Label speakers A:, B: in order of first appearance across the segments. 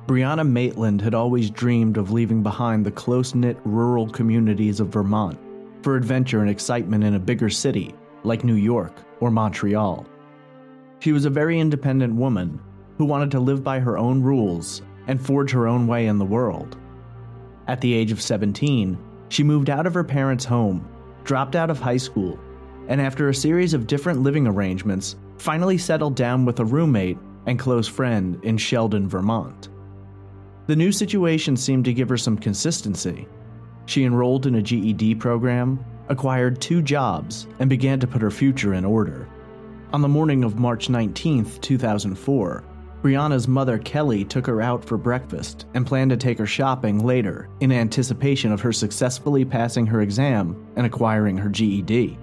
A: Brianna Maitland had always dreamed of leaving behind the close-knit rural communities of Vermont for adventure and excitement in a bigger city like New York or Montreal. She was a very independent woman who wanted to live by her own rules and forge her own way in the world. At the age of 17, she moved out of her parents' home, dropped out of high school, and after a series of different living arrangements, finally settled down with a roommate and close friend in Sheldon, Vermont. The new situation seemed to give her some consistency. She enrolled in a GED program, acquired 2 jobs, and began to put her future in order. On the morning of March 19, 2004, Brianna's mother Kelly took her out for breakfast and planned to take her shopping later in anticipation of her successfully passing her exam and acquiring her GED.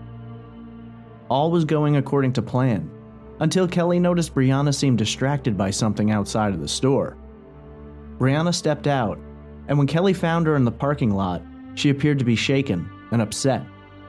A: All was going according to plan, until Kelly noticed Brianna seemed distracted by something outside of the store. Brianna stepped out, and when Kelly found her in the parking lot, she appeared to be shaken and upset.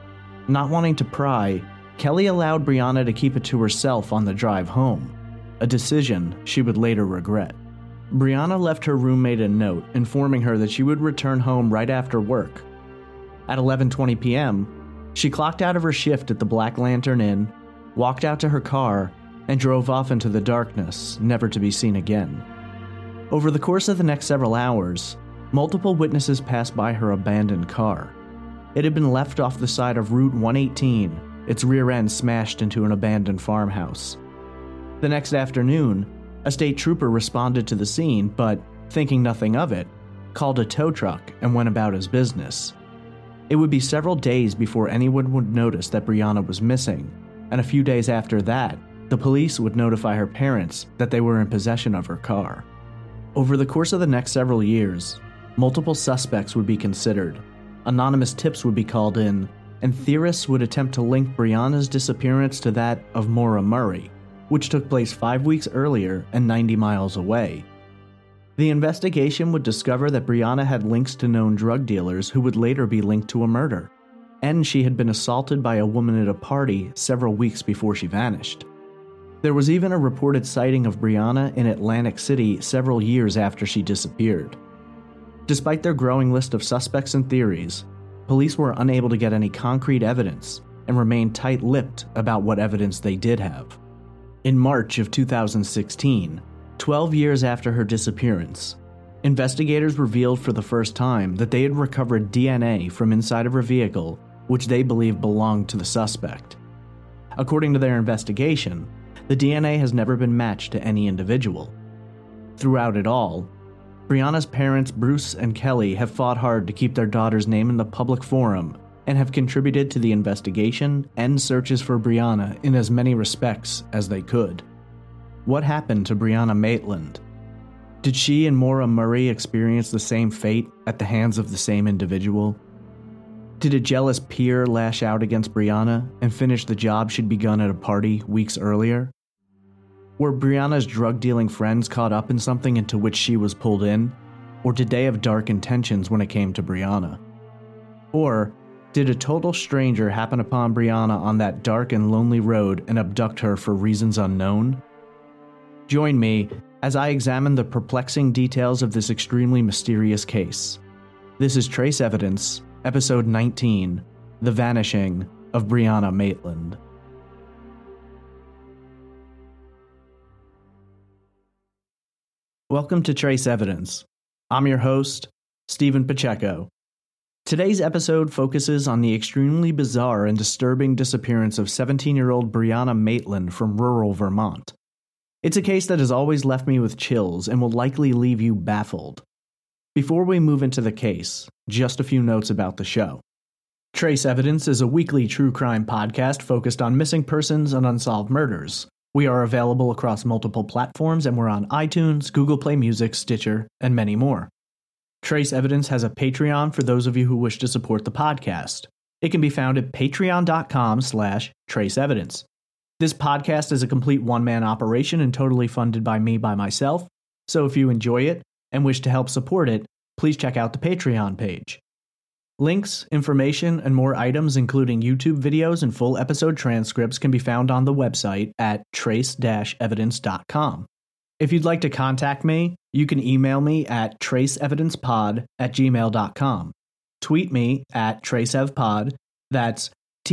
A: Not wanting to pry, Kelly allowed Brianna to keep it to herself on the drive home, a decision she would later regret. Brianna left her roommate a note informing her that she would return home right after work. At 11:20 p.m., she clocked out of her shift at the Black Lantern Inn, walked out to her car, and drove off into the darkness, never to be seen again. Over the course of the next several hours, multiple witnesses passed by her abandoned car. It had been left off the side of Route 118, its rear end smashed into an abandoned farmhouse. The next afternoon, a state trooper responded to the scene, but, thinking nothing of it, called a tow truck and went about his business. It would be several days before anyone would notice that Brianna was missing, and a few days after that, the police would notify her parents that they were in possession of her car. Over the course of the next several years, multiple suspects would be considered, anonymous tips would be called in, and theorists would attempt to link Brianna's disappearance to that of Maura Murray, which took place 5 weeks earlier and 90 miles away. The investigation would discover that Brianna had links to known drug dealers who would later be linked to a murder, and she had been assaulted by a woman at a party several weeks before she vanished. There was even a reported sighting of Brianna in Atlantic City several years after she disappeared. Despite their growing list of suspects and theories, police were unable to get any concrete evidence and remained tight-lipped about what evidence they did have. In March of 2016, 12 years after her disappearance, investigators revealed for the first time that they had recovered DNA from inside of her vehicle, which they believed belonged to the suspect. According to their investigation, the DNA has never been matched to any individual. Throughout it all, Brianna's parents, Bruce and Kelly, have fought hard to keep their daughter's name in the public forum and have contributed to the investigation and searches for Brianna in as many respects as they could. What happened to Brianna Maitland? Did she and Maura Murray experience the same fate at the hands of the same individual? Did a jealous peer lash out against Brianna and finish the job she'd begun at a party weeks earlier? Were Brianna's drug-dealing friends caught up in something into which she was pulled in, or did they have dark intentions when it came to Brianna? Or did a total stranger happen upon Brianna on that dark and lonely road and abduct her for reasons unknown? Join me as I examine the perplexing details of this extremely mysterious case. This is Trace Evidence, Episode 19, The Vanishing of Brianna Maitland. Welcome to Trace Evidence. I'm your host, Stephen Pacheco. Today's episode focuses on the extremely bizarre and disturbing disappearance of 17-year-old Brianna Maitland from rural Vermont. It's a case that has always left me with chills and will likely leave you baffled. Before we move into the case, just a few notes about the show. Trace Evidence is a weekly true crime podcast focused on missing persons and unsolved murders. We are available across multiple platforms and we're on iTunes, Google Play Music, Stitcher, and many more. Trace Evidence has a Patreon for those of you who wish to support the podcast. It can be found at patreon.com/traceevidence. This podcast is a complete one-man operation and totally funded by me by myself, so if you enjoy it and wish to help support it, please check out the Patreon page. Links, information, and more items, including YouTube videos and full episode transcripts, can be found on the website at trace-evidence.com. If you'd like to contact me, you can email me at traceevidencepod@gmail.com. Tweet me at traceevpod, that's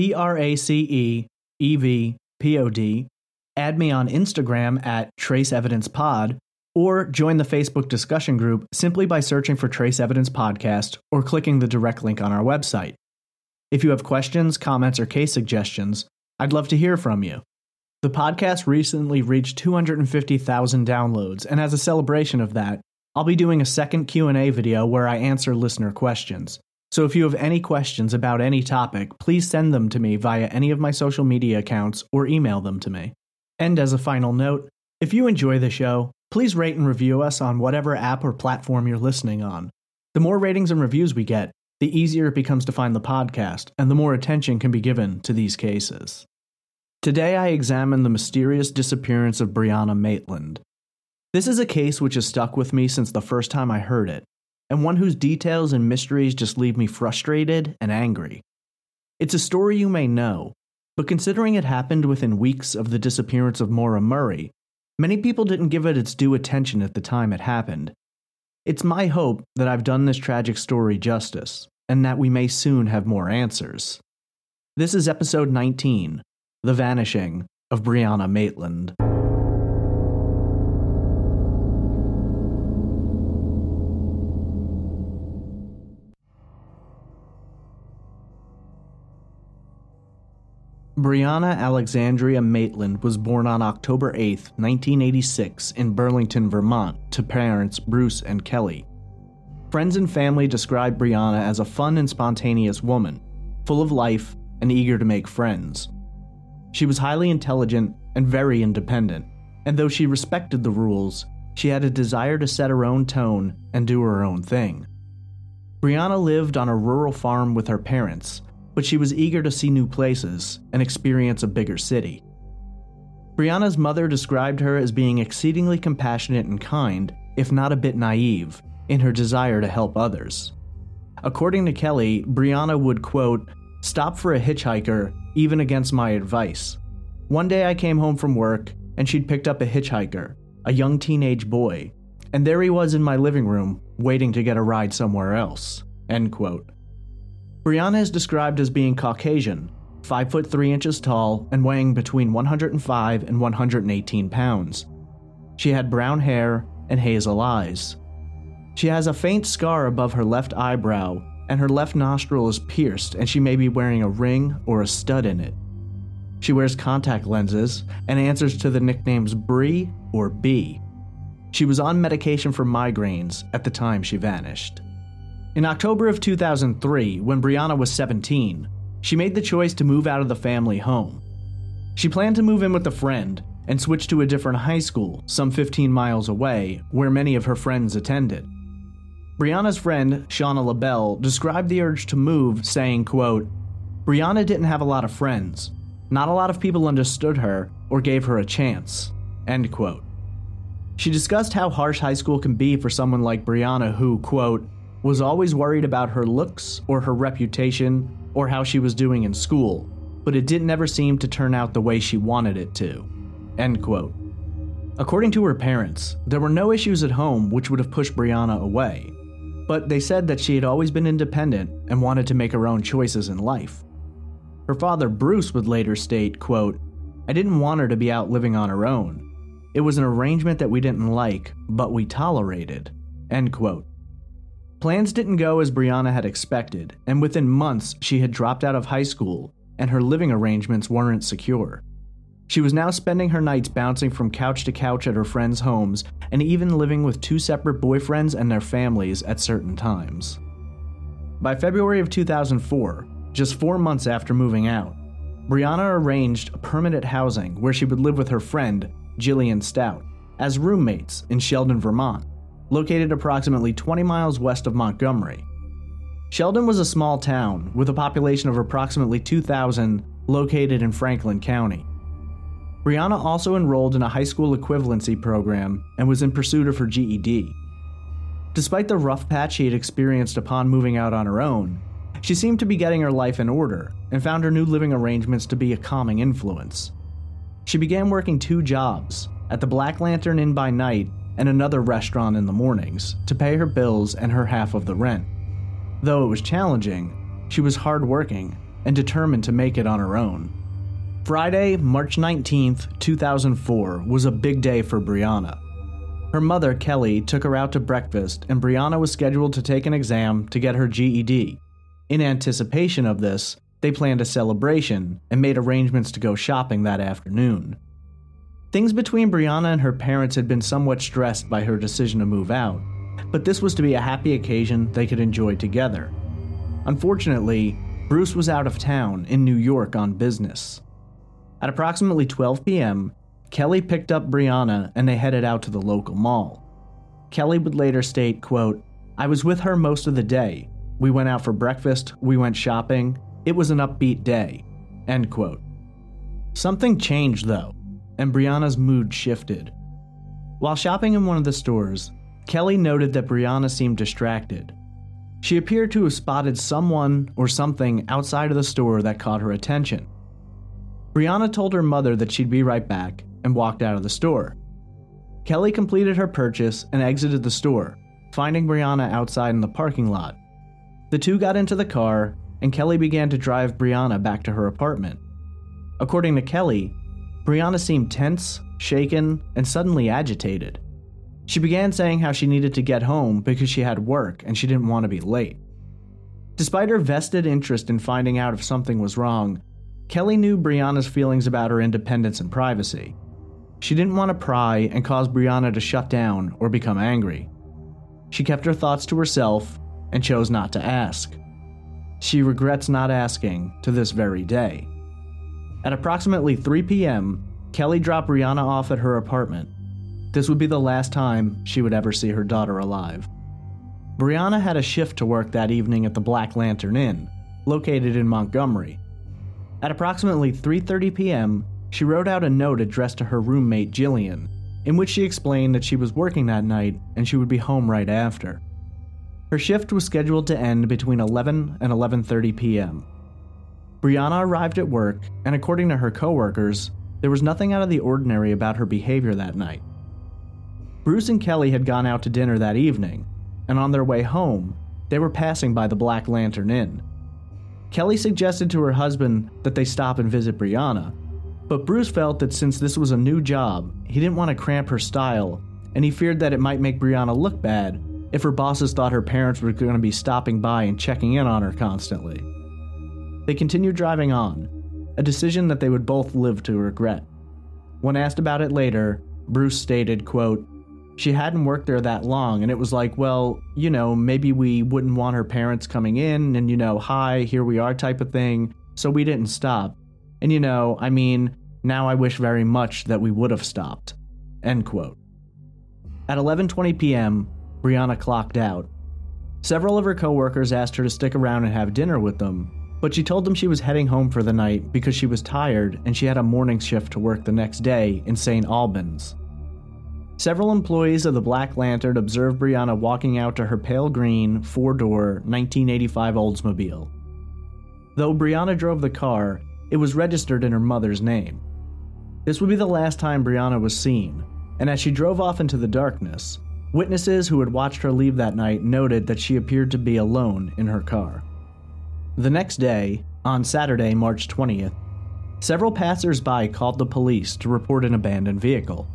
A: TRACEEVPOD. Add me on Instagram at traceevidencepod, or join the Facebook discussion group simply by searching for Trace Evidence Podcast or clicking the direct link on our website. If you have questions, comments, or case suggestions, I'd love to hear from you. The podcast recently reached 250,000 downloads, and as a celebration of that, I'll be doing a second Q&A video where I answer listener questions. So if you have any questions about any topic, please send them to me via any of my social media accounts or email them to me. And as a final note, if you enjoy the show, please rate and review us on whatever app or platform you're listening on. The more ratings and reviews we get, the easier it becomes to find the podcast, and the more attention can be given to these cases. Today I examine the mysterious disappearance of Brianna Maitland. This is a case which has stuck with me since the first time I heard it, and one whose details and mysteries just leave me frustrated and angry. It's a story you may know, but considering it happened within weeks of the disappearance of Maura Murray, many people didn't give it its due attention at the time it happened. It's my hope that I've done this tragic story justice, and that we may soon have more answers. This is episode 19, The Vanishing of Brianna Maitland. Brianna Alexandria Maitland was born on October 8, 1986, in Burlington, Vermont, to parents Bruce and Kelly. Friends and family described Brianna as a fun and spontaneous woman, full of life and eager to make friends. She was highly intelligent and very independent, and though she respected the rules, she had a desire to set her own tone and do her own thing. Brianna lived on a rural farm with her parents, but she was eager to see new places and experience a bigger city. Brianna's mother described her as being exceedingly compassionate and kind, if not a bit naive, in her desire to help others. According to Kelly, Brianna would, quote, "stop for a hitchhiker, even against my advice. One day I came home from work, and she'd picked up a hitchhiker, a young teenage boy, and there he was in my living room, waiting to get a ride somewhere else." End quote. Brianna is described as being Caucasian, 5 foot 3 inches tall, and weighing between 105 and 118 pounds. She had brown hair and hazel eyes. She has a faint scar above her left eyebrow, and her left nostril is pierced, and she may be wearing a ring or a stud in it. She wears contact lenses and answers to the nicknames Bree or B. She was on medication for migraines at the time she vanished. In October of 2003, when Brianna was 17, she made the choice to move out of the family home. She planned to move in with a friend and switch to a different high school some 15 miles away, where many of her friends attended. Brianna's friend, Shauna LaBelle, described the urge to move, saying, quote, "Brianna didn't have a lot of friends. Not a lot of people understood her or gave her a chance." End quote. She discussed how harsh high school can be for someone like Brianna who, quote, "was always worried about her looks or her reputation or how she was doing in school, but it didn't ever seem to turn out the way she wanted it to." End quote. According to her parents, there were no issues at home which would have pushed Brianna away, but they said that she had always been independent and wanted to make her own choices in life. Her father, Bruce, would later state, quote, "I didn't want her to be out living on her own. It was an arrangement that we didn't like, but we tolerated." End quote. Plans didn't go as Brianna had expected, and within months she had dropped out of high school, and her living arrangements weren't secure. She was now spending her nights bouncing from couch to couch at her friends' homes, and even living with 2 separate boyfriends and their families at certain times. By February of 2004, just 4 months after moving out, Brianna arranged permanent housing where she would live with her friend, Jillian Stout, as roommates in Sheldon, Vermont, located approximately 20 miles west of Montgomery. Sheldon was a small town with a population of approximately 2,000 located in Franklin County. Brianna also enrolled in a high school equivalency program and was in pursuit of her GED. Despite the rough patch she had experienced upon moving out on her own, she seemed to be getting her life in order and found her new living arrangements to be a calming influence. She began working 2 jobs, at the Black Lantern Inn by night and another restaurant in the mornings to pay her bills and her half of the rent. Though it was challenging, she was hardworking and determined to make it on her own. Friday, March 19th, 2004 was a big day for Brianna. Her mother, Kelly, took her out to breakfast, and Brianna was scheduled to take an exam to get her GED. In anticipation of this, they planned a celebration and made arrangements to go shopping that afternoon. Things between Brianna and her parents had been somewhat stressed by her decision to move out, but this was to be a happy occasion they could enjoy together. Unfortunately, Bruce was out of town in New York on business. At approximately 12 p.m., Kelly picked up Brianna and they headed out to the local mall. Kelly would later state, quote, "I was with her most of the day. We went out for breakfast, we went shopping. It was an upbeat day." End quote. Something changed though, and Brianna's mood shifted. While shopping in one of the stores, Kelly noted that Brianna seemed distracted. She appeared to have spotted someone or something outside of the store that caught her attention. Brianna told her mother that she'd be right back and walked out of the store. Kelly completed her purchase and exited the store, finding Brianna outside in the parking lot. The two got into the car, and Kelly began to drive Brianna back to her apartment. According to Kelly, Brianna seemed tense, shaken, and suddenly agitated. She began saying how she needed to get home because she had work and she didn't want to be late. Despite her vested interest in finding out if something was wrong, Kelly knew Brianna's feelings about her independence and privacy. She didn't want to pry and cause Brianna to shut down or become angry. She kept her thoughts to herself and chose not to ask. She regrets not asking to this very day. At approximately 3 p.m., Kelly dropped Brianna off at her apartment. This would be the last time she would ever see her daughter alive. Brianna had a shift to work that evening at the Black Lantern Inn, located in Montgomery. At approximately 3:30 p.m., she wrote out a note addressed to her roommate Jillian, in which she explained that she was working that night and she would be home right after. Her shift was scheduled to end between 11 and 11:30 p.m. Brianna arrived at work, and according to her coworkers, there was nothing out of the ordinary about her behavior that night. Bruce and Kelly had gone out to dinner that evening, and on their way home, they were passing by the Black Lantern Inn. Kelly suggested to her husband that they stop and visit Brianna, but Bruce felt that since this was a new job, he didn't want to cramp her style, and he feared that it might make Brianna look bad if her bosses thought her parents were going to be stopping by and checking in on her constantly. They continued driving on, a decision that they would both live to regret. When asked about it later, Bruce stated, quote, "She hadn't worked there that long, and it was like, well, maybe we wouldn't want her parents coming in and, hi, here we are type of thing, so we didn't stop. And now I wish very much that we would have stopped." End quote. At 11:20 p.m., Brianna clocked out. Several of her coworkers asked her to stick around and have dinner with them, but she told them she was heading home for the night because she was tired and she had a morning shift to work the next day in St. Albans. Several employees of the Black Lantern observed Brianna walking out to her pale green, four-door, 1985 Oldsmobile. Though Brianna drove the car, it was registered in her mother's name. This would be the last time Brianna was seen, and as she drove off into the darkness, witnesses who had watched her leave that night noted that she appeared to be alone in her car. The next day, on Saturday, March 20th, several passers-by called the police to report an abandoned vehicle.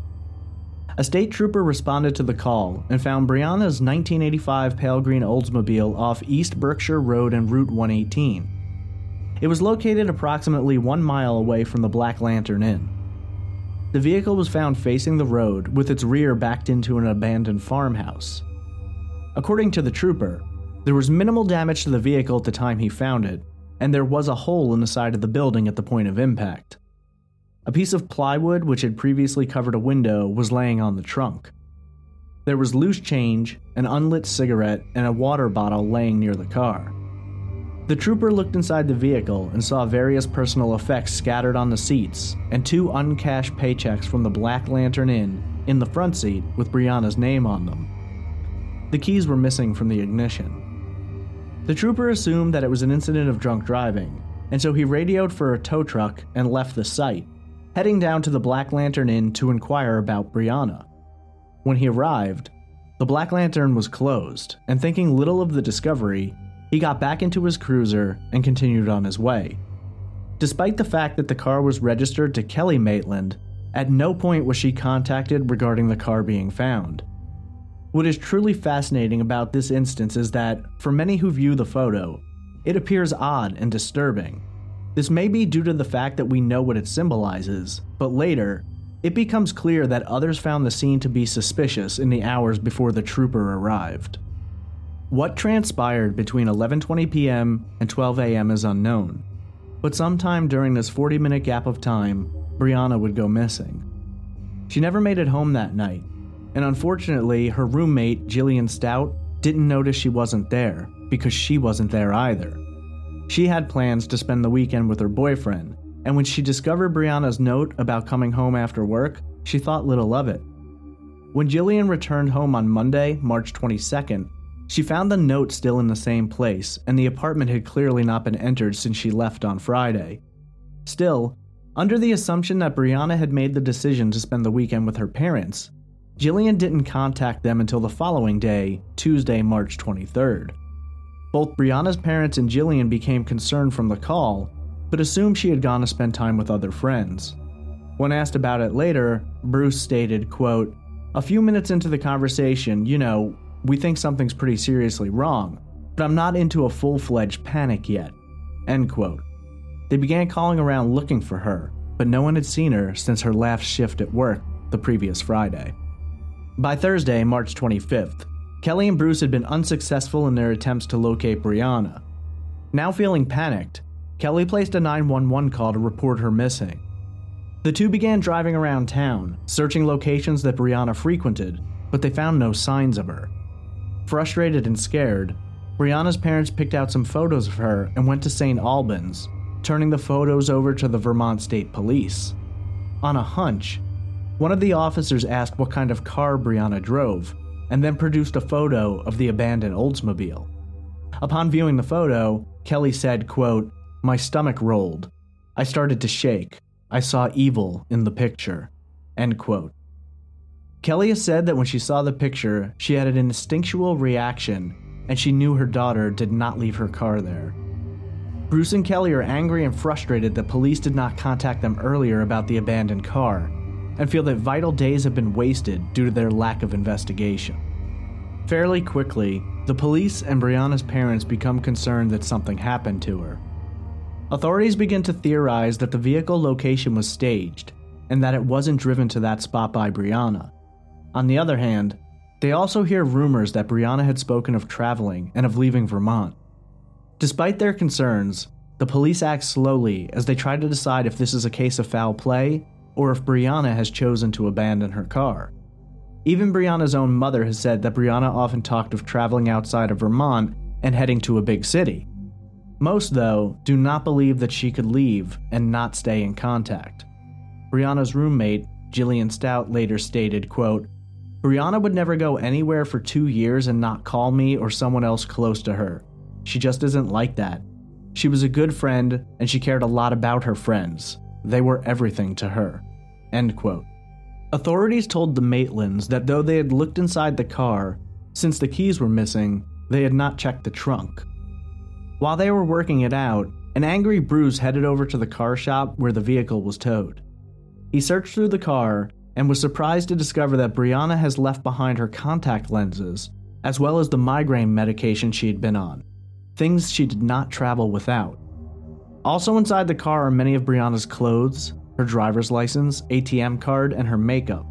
A: A state trooper responded to the call and found Brianna's 1985 pale green Oldsmobile off East Berkshire Road and Route 118. It was located approximately 1 mile away from the Black Lantern Inn. The vehicle was found facing the road with its rear backed into an abandoned farmhouse. According to the trooper, there was minimal damage to the vehicle at the time he found it, and there was a hole in the side of the building at the point of impact. A piece of plywood which had previously covered a window was laying on the trunk. There was loose change, an unlit cigarette, and a water bottle laying near the car. The trooper looked inside the vehicle and saw various personal effects scattered on the seats and 2 uncashed paychecks from the Black Lantern Inn in the front seat with Brianna's name on them. The keys were missing from the ignition. The trooper assumed that it was an incident of drunk driving, and so he radioed for a tow truck and left the site. heading down to the Black Lantern Inn to inquire about Brianna. When he arrived, the Black Lantern was closed, and thinking little of the discovery, he got back into his cruiser and continued on his way. Despite the fact that the car was registered to Kelly Maitland, at no point was she contacted regarding the car being found. What is truly fascinating about this instance is that, for many who view the photo, it appears odd and disturbing. This may be due to the fact that we know what it symbolizes, but later, it becomes clear that others found the scene to be suspicious in the hours before the trooper arrived. What transpired between 11:20 p.m. and 12 a.m. is unknown, but sometime during this 40-minute gap of time, Brianna would go missing. She never made it home that night, and unfortunately, her roommate, Jillian Stout, didn't notice she wasn't there, because she wasn't there either. She had plans to spend the weekend with her boyfriend, and when she discovered Brianna's note about coming home after work, she thought little of it. When Jillian returned home on Monday, March 22nd, she found the note still in the same place, and the apartment had clearly not been entered since she left on Friday. Still, under the assumption that Brianna had made the decision to spend the weekend with her parents, Jillian didn't contact them until the following day, Tuesday, March 23rd. Both Brianna's parents and Jillian became concerned from the call, but assumed she had gone to spend time with other friends. When asked about it later, Bruce stated, quote, "A few minutes into the conversation, we think something's pretty seriously wrong, but I'm not into a full-fledged panic yet." End quote. They began calling around looking for her, but no one had seen her since her last shift at work the previous Friday. By Thursday, March 25th, Kelly and Bruce had been unsuccessful in their attempts to locate Brianna. Now feeling panicked, Kelly placed a 911 call to report her missing. The two began driving around town, searching locations that Brianna frequented, but they found no signs of her. Frustrated and scared, Brianna's parents picked out some photos of her and went to St. Albans, turning the photos over to the Vermont State Police. On a hunch, one of the officers asked what kind of car Brianna drove, and then produced a photo of the abandoned Oldsmobile. Upon viewing the photo, Kelly said, quote, "My stomach rolled. I started to shake. I saw evil in the picture." End quote. Kelly has said that when she saw the picture, she had an instinctual reaction, and she knew her daughter did not leave her car there. Bruce and Kelly are angry and frustrated that police did not contact them earlier about the abandoned car, and feel that vital days have been wasted due to their lack of investigation. Fairly quickly, the police and Brianna's parents become concerned that something happened to her. Authorities begin to theorize that the vehicle location was staged, and that it wasn't driven to that spot by Brianna. On the other hand, they also hear rumors that Brianna had spoken of traveling and of leaving Vermont. Despite their concerns, the police act slowly as they try to decide if this is a case of foul play or if Brianna has chosen to abandon her car. Even Brianna's own mother has said that Brianna often talked of traveling outside of Vermont and heading to a big city. Most, though, do not believe that she could leave and not stay in contact. Brianna's roommate, Jillian Stout, later stated, quote, "Brianna would never go anywhere for 2 years and not call me or someone else close to her. She just isn't like that. She was a good friend, and she cared a lot about her friends. They were everything to her." End quote. Authorities told the Maitlands that though they had looked inside the car, since the keys were missing, they had not checked the trunk. While they were working it out, an angry Bruce headed over to the car shop where the vehicle was towed. He searched through the car and was surprised to discover that Brianna has left behind her contact lenses, as well as the migraine medication she had been on, things she did not travel without. Also inside the car are many of Brianna's clothes, her driver's license, ATM card, and her makeup.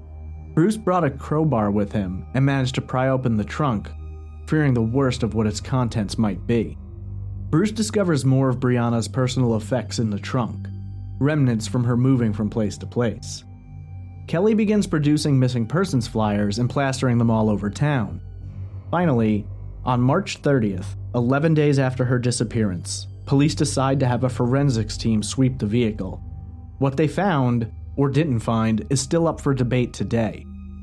A: Bruce brought a crowbar with him and managed to pry open the trunk, fearing the worst of what its contents might be. Bruce discovers more of Brianna's personal effects in the trunk, remnants from her moving from place to place. Kelly begins producing missing persons flyers and plastering them all over town. Finally, on March 30th, 11 days after her disappearance, police decide to have a forensics team sweep the vehicle. What they found, or didn't find, is still up for debate today.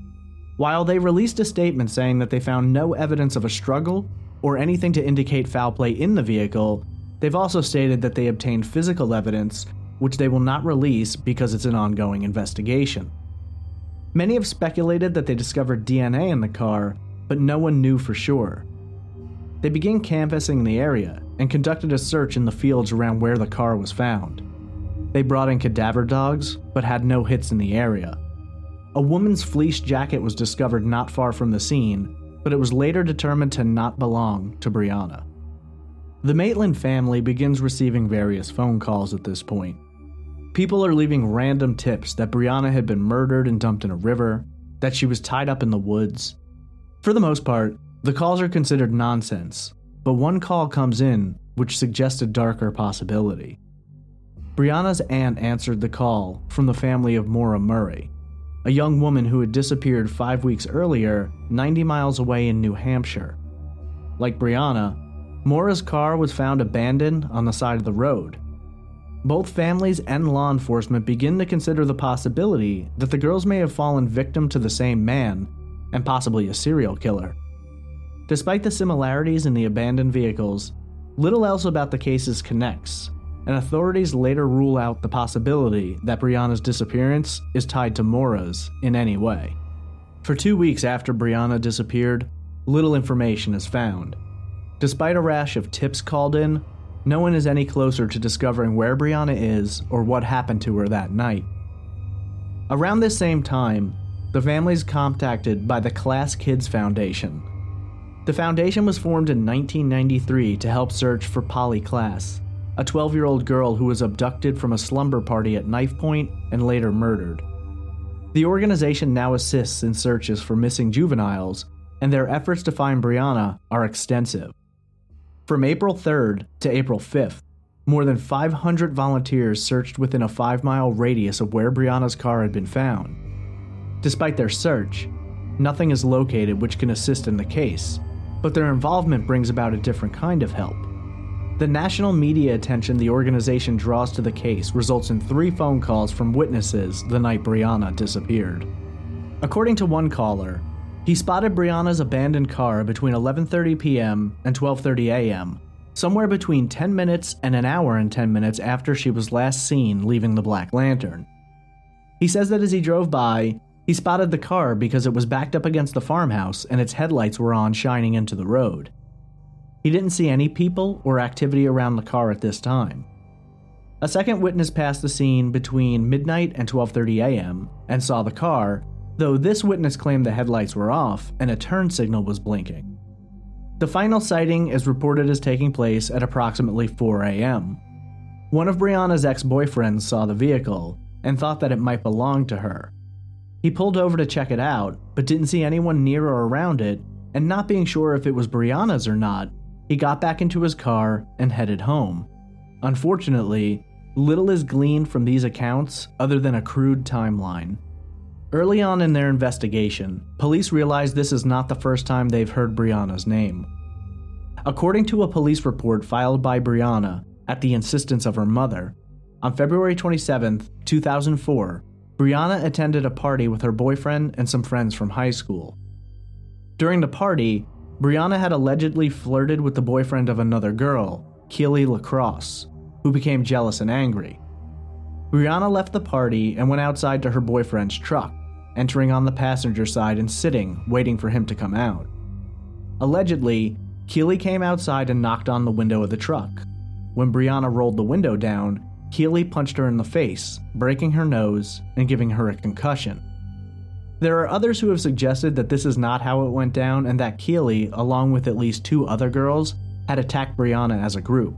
A: While they released a statement saying that they found no evidence of a struggle or anything to indicate foul play in the vehicle, they've also stated that they obtained physical evidence which they will not release because it's an ongoing investigation. Many have speculated that they discovered DNA in the car, but no one knew for sure. They began canvassing the area and conducted a search in the fields around where the car was found. They brought in cadaver dogs, but had no hits in the area. A woman's fleece jacket was discovered not far from the scene, but it was later determined to not belong to Brianna. The Maitland family begins receiving various phone calls at this point. People are leaving random tips that Brianna had been murdered and dumped in a river, that she was tied up in the woods. For the most part, the calls are considered nonsense, but one call comes in which suggests a darker possibility. Brianna's aunt answered the call from the family of Maura Murray, a young woman who had disappeared 5 weeks earlier, 90 miles away in New Hampshire. Like Brianna, Maura's car was found abandoned on the side of the road. Both families and law enforcement begin to consider the possibility that the girls may have fallen victim to the same man, and possibly a serial killer. Despite the similarities in the abandoned vehicles, little else about the cases connects, and authorities later rule out the possibility that Brianna's disappearance is tied to Maura's in any way. For 2 weeks after Brianna disappeared, little information is found. Despite a rash of tips called in, no one is any closer to discovering where Brianna is or what happened to her that night. Around this same time, the family is contacted by the Class Kids Foundation. The foundation was formed in 1993 to help search for Polly Klaas, a 12-year-old girl who was abducted from a slumber party at knife point and later murdered. The organization now assists in searches for missing juveniles, and their efforts to find Brianna are extensive. From April 3rd to April 5th, more than 500 volunteers searched within a 5-mile radius of where Brianna's car had been found. Despite their search, nothing is located which can assist in the case, but their involvement brings about a different kind of help. The national media attention the organization draws to the case results in 3 phone calls from witnesses the night Brianna disappeared. According to one caller, he spotted Brianna's abandoned car between 11:30 p.m. and 12:30 a.m., somewhere between 10 minutes and an hour and 10 minutes after she was last seen leaving the Black Lantern. He says that as he drove by, he spotted the car because it was backed up against the farmhouse and its headlights were on, shining into the road. He didn't see any people or activity around the car at this time. A second witness passed the scene between midnight and 12:30 a.m. and saw the car, though this witness claimed the headlights were off and a turn signal was blinking. The final sighting is reported as taking place at approximately 4 a.m. One of Brianna's ex-boyfriends saw the vehicle and thought that it might belong to her. He pulled over to check it out, but didn't see anyone near or around it, and not being sure if it was Brianna's or not, he got back into his car and headed home. Unfortunately, little is gleaned from these accounts other than a crude timeline. Early on in their investigation, police realized this is not the first time they've heard Brianna's name. According to a police report filed by Brianna at the insistence of her mother, on February 27, 2004, Brianna attended a party with her boyfriend and some friends from high school. During the party, Brianna had allegedly flirted with the boyfriend of another girl, Keely LaCrosse, who became jealous and angry. Brianna left the party and went outside to her boyfriend's truck, entering on the passenger side and sitting, waiting for him to come out. Allegedly, Keely came outside and knocked on the window of the truck. When Brianna rolled the window down, Keely punched her in the face, breaking her nose and giving her a concussion. There are others who have suggested that this is not how it went down and that Keely, along with at least 2 other girls, had attacked Brianna as a group.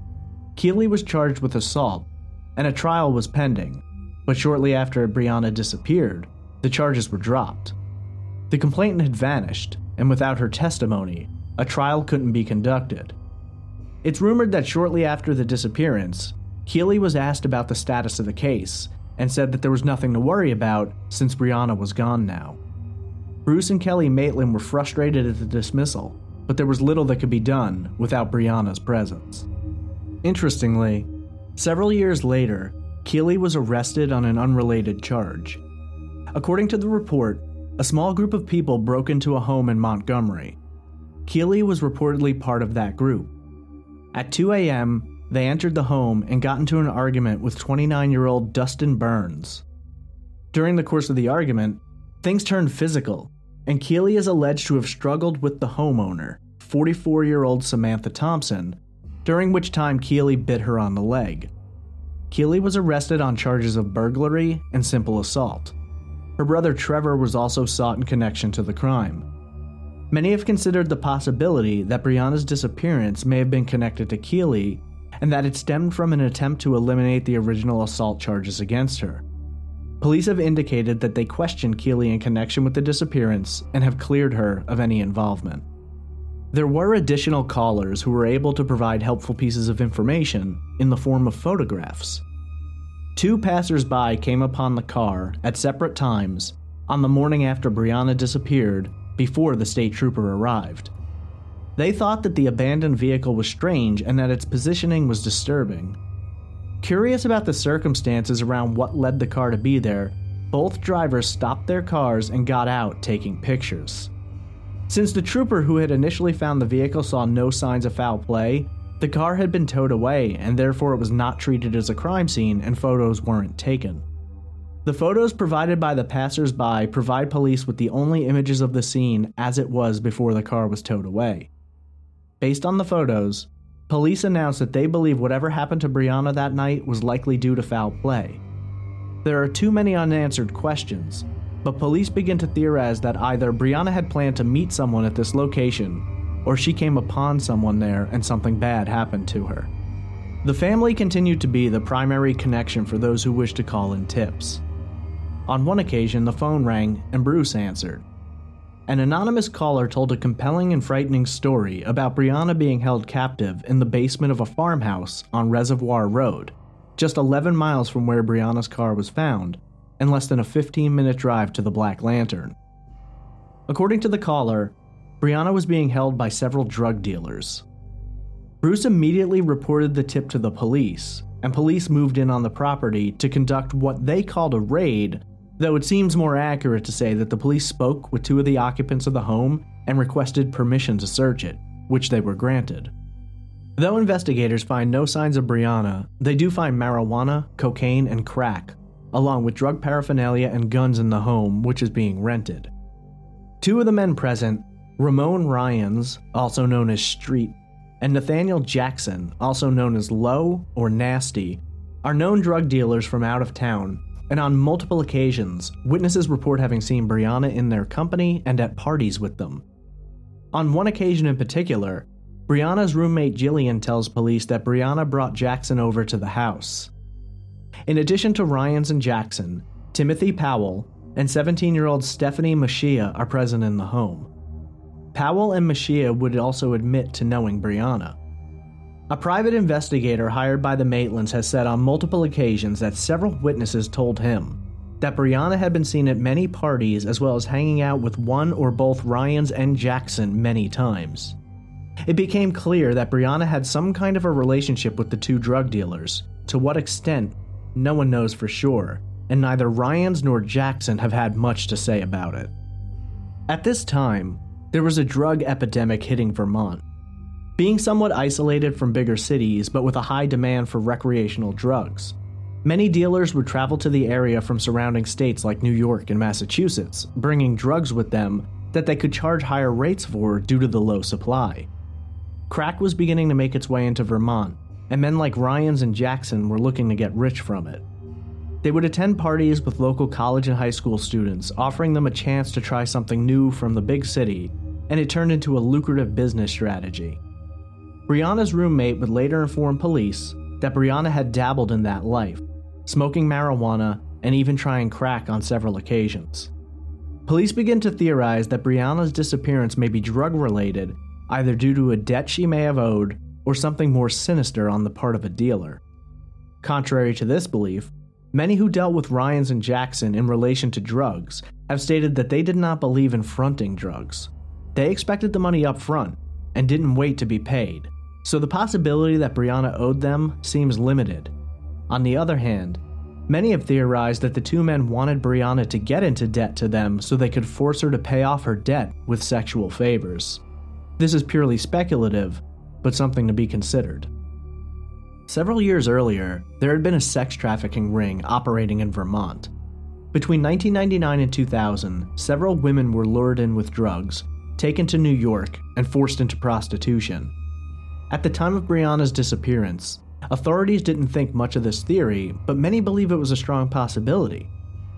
A: Keely was charged with assault, and a trial was pending, but shortly after Brianna disappeared, the charges were dropped. The complainant had vanished, and without her testimony, a trial couldn't be conducted. It's rumored that shortly after the disappearance, Keely was asked about the status of the case, and said that there was nothing to worry about since Brianna was gone now. Bruce and Kelly Maitland were frustrated at the dismissal, but there was little that could be done without Brianna's presence. Interestingly, several years later, Keely was arrested on an unrelated charge. According to the report, a small group of people broke into a home in Montgomery. Keely was reportedly part of that group. At 2 a.m., they entered the home and got into an argument with 29-year-old Dustin Burns. During the course of the argument, things turned physical, and Keeley is alleged to have struggled with the homeowner, 44-year-old Samantha Thompson, during which time Keeley bit her on the leg. Keeley was arrested on charges of burglary and simple assault. Her brother Trevor was also sought in connection to the crime. Many have considered the possibility that Brianna's disappearance may have been connected to Keeley and that it stemmed from an attempt to eliminate the original assault charges against her. Police have indicated that they questioned Keeley in connection with the disappearance and have cleared her of any involvement. There were additional callers who were able to provide helpful pieces of information in the form of photographs. 2 passers-by came upon the car at separate times on the morning after Brianna disappeared before the state trooper arrived. They thought that the abandoned vehicle was strange and that its positioning was disturbing. Curious about the circumstances around what led the car to be there, both drivers stopped their cars and got out taking pictures. Since the trooper who had initially found the vehicle saw no signs of foul play, the car had been towed away and therefore it was not treated as a crime scene and photos weren't taken. The photos provided by the passers-by provide police with the only images of the scene as it was before the car was towed away. Based on the photos, police announced that they believe whatever happened to Brianna that night was likely due to foul play. There are too many unanswered questions, but police begin to theorize that either Brianna had planned to meet someone at this location, or she came upon someone there and something bad happened to her. The family continued to be the primary connection for those who wished to call in tips. On one occasion, the phone rang and Bruce answered. An anonymous caller told a compelling and frightening story about Brianna being held captive in the basement of a farmhouse on Reservoir Road, just 11 miles from where Brianna's car was found, and less than a 15-minute drive to the Black Lantern. According to the caller, Brianna was being held by several drug dealers. Bruce immediately reported the tip to the police, and police moved in on the property to conduct what they called a raid, though it seems more accurate to say that the police spoke with 2 of the occupants of the home and requested permission to search it, which they were granted. Though investigators find no signs of Brianna, they do find marijuana, cocaine, and crack, along with drug paraphernalia and guns in the home, which is being rented. 2 of the men present, Ramon Ryans, also known as Street, and Nathaniel Jackson, also known as Low or Nasty, are known drug dealers from out of town, and on multiple occasions, witnesses report having seen Brianna in their company and at parties with them. On one occasion in particular, Brianna's roommate Jillian tells police that Brianna brought Jackson over to the house. In addition to Ryans and Jackson, Timothy Powell and 17-year-old Stephanie Machia are present in the home. Powell and Machia would also admit to knowing Brianna. A private investigator hired by the Maitlands has said on multiple occasions that several witnesses told him that Brianna had been seen at many parties as well as hanging out with one or both Ryans and Jackson many times. It became clear that Brianna had some kind of a relationship with the 2 drug dealers. To what extent, no one knows for sure, and neither Ryans nor Jackson have had much to say about it. At this time, there was a drug epidemic hitting Vermont. Being somewhat isolated from bigger cities, but with a high demand for recreational drugs, many dealers would travel to the area from surrounding states like New York and Massachusetts, bringing drugs with them that they could charge higher rates for due to the low supply. Crack was beginning to make its way into Vermont, and men like Ryans and Jackson were looking to get rich from it. They would attend parties with local college and high school students, offering them a chance to try something new from the big city, and it turned into a lucrative business strategy. Brianna's roommate would later inform police that Brianna had dabbled in that life, smoking marijuana and even trying crack on several occasions. Police begin to theorize that Brianna's disappearance may be drug-related, either due to a debt she may have owed or something more sinister on the part of a dealer. Contrary to this belief, many who dealt with Ryans and Jackson in relation to drugs have stated that they did not believe in fronting drugs. They expected the money up front and didn't wait to be paid, so the possibility that Brianna owed them seems limited. On the other hand, many have theorized that the 2 men wanted Brianna to get into debt to them so they could force her to pay off her debt with sexual favors. This is purely speculative, but something to be considered. Several years earlier, there had been a sex trafficking ring operating in Vermont. Between 1999 and 2000, several women were lured in with drugs, taken to New York, and forced into prostitution. At the time of Brianna's disappearance, authorities didn't think much of this theory, but many believe it was a strong possibility.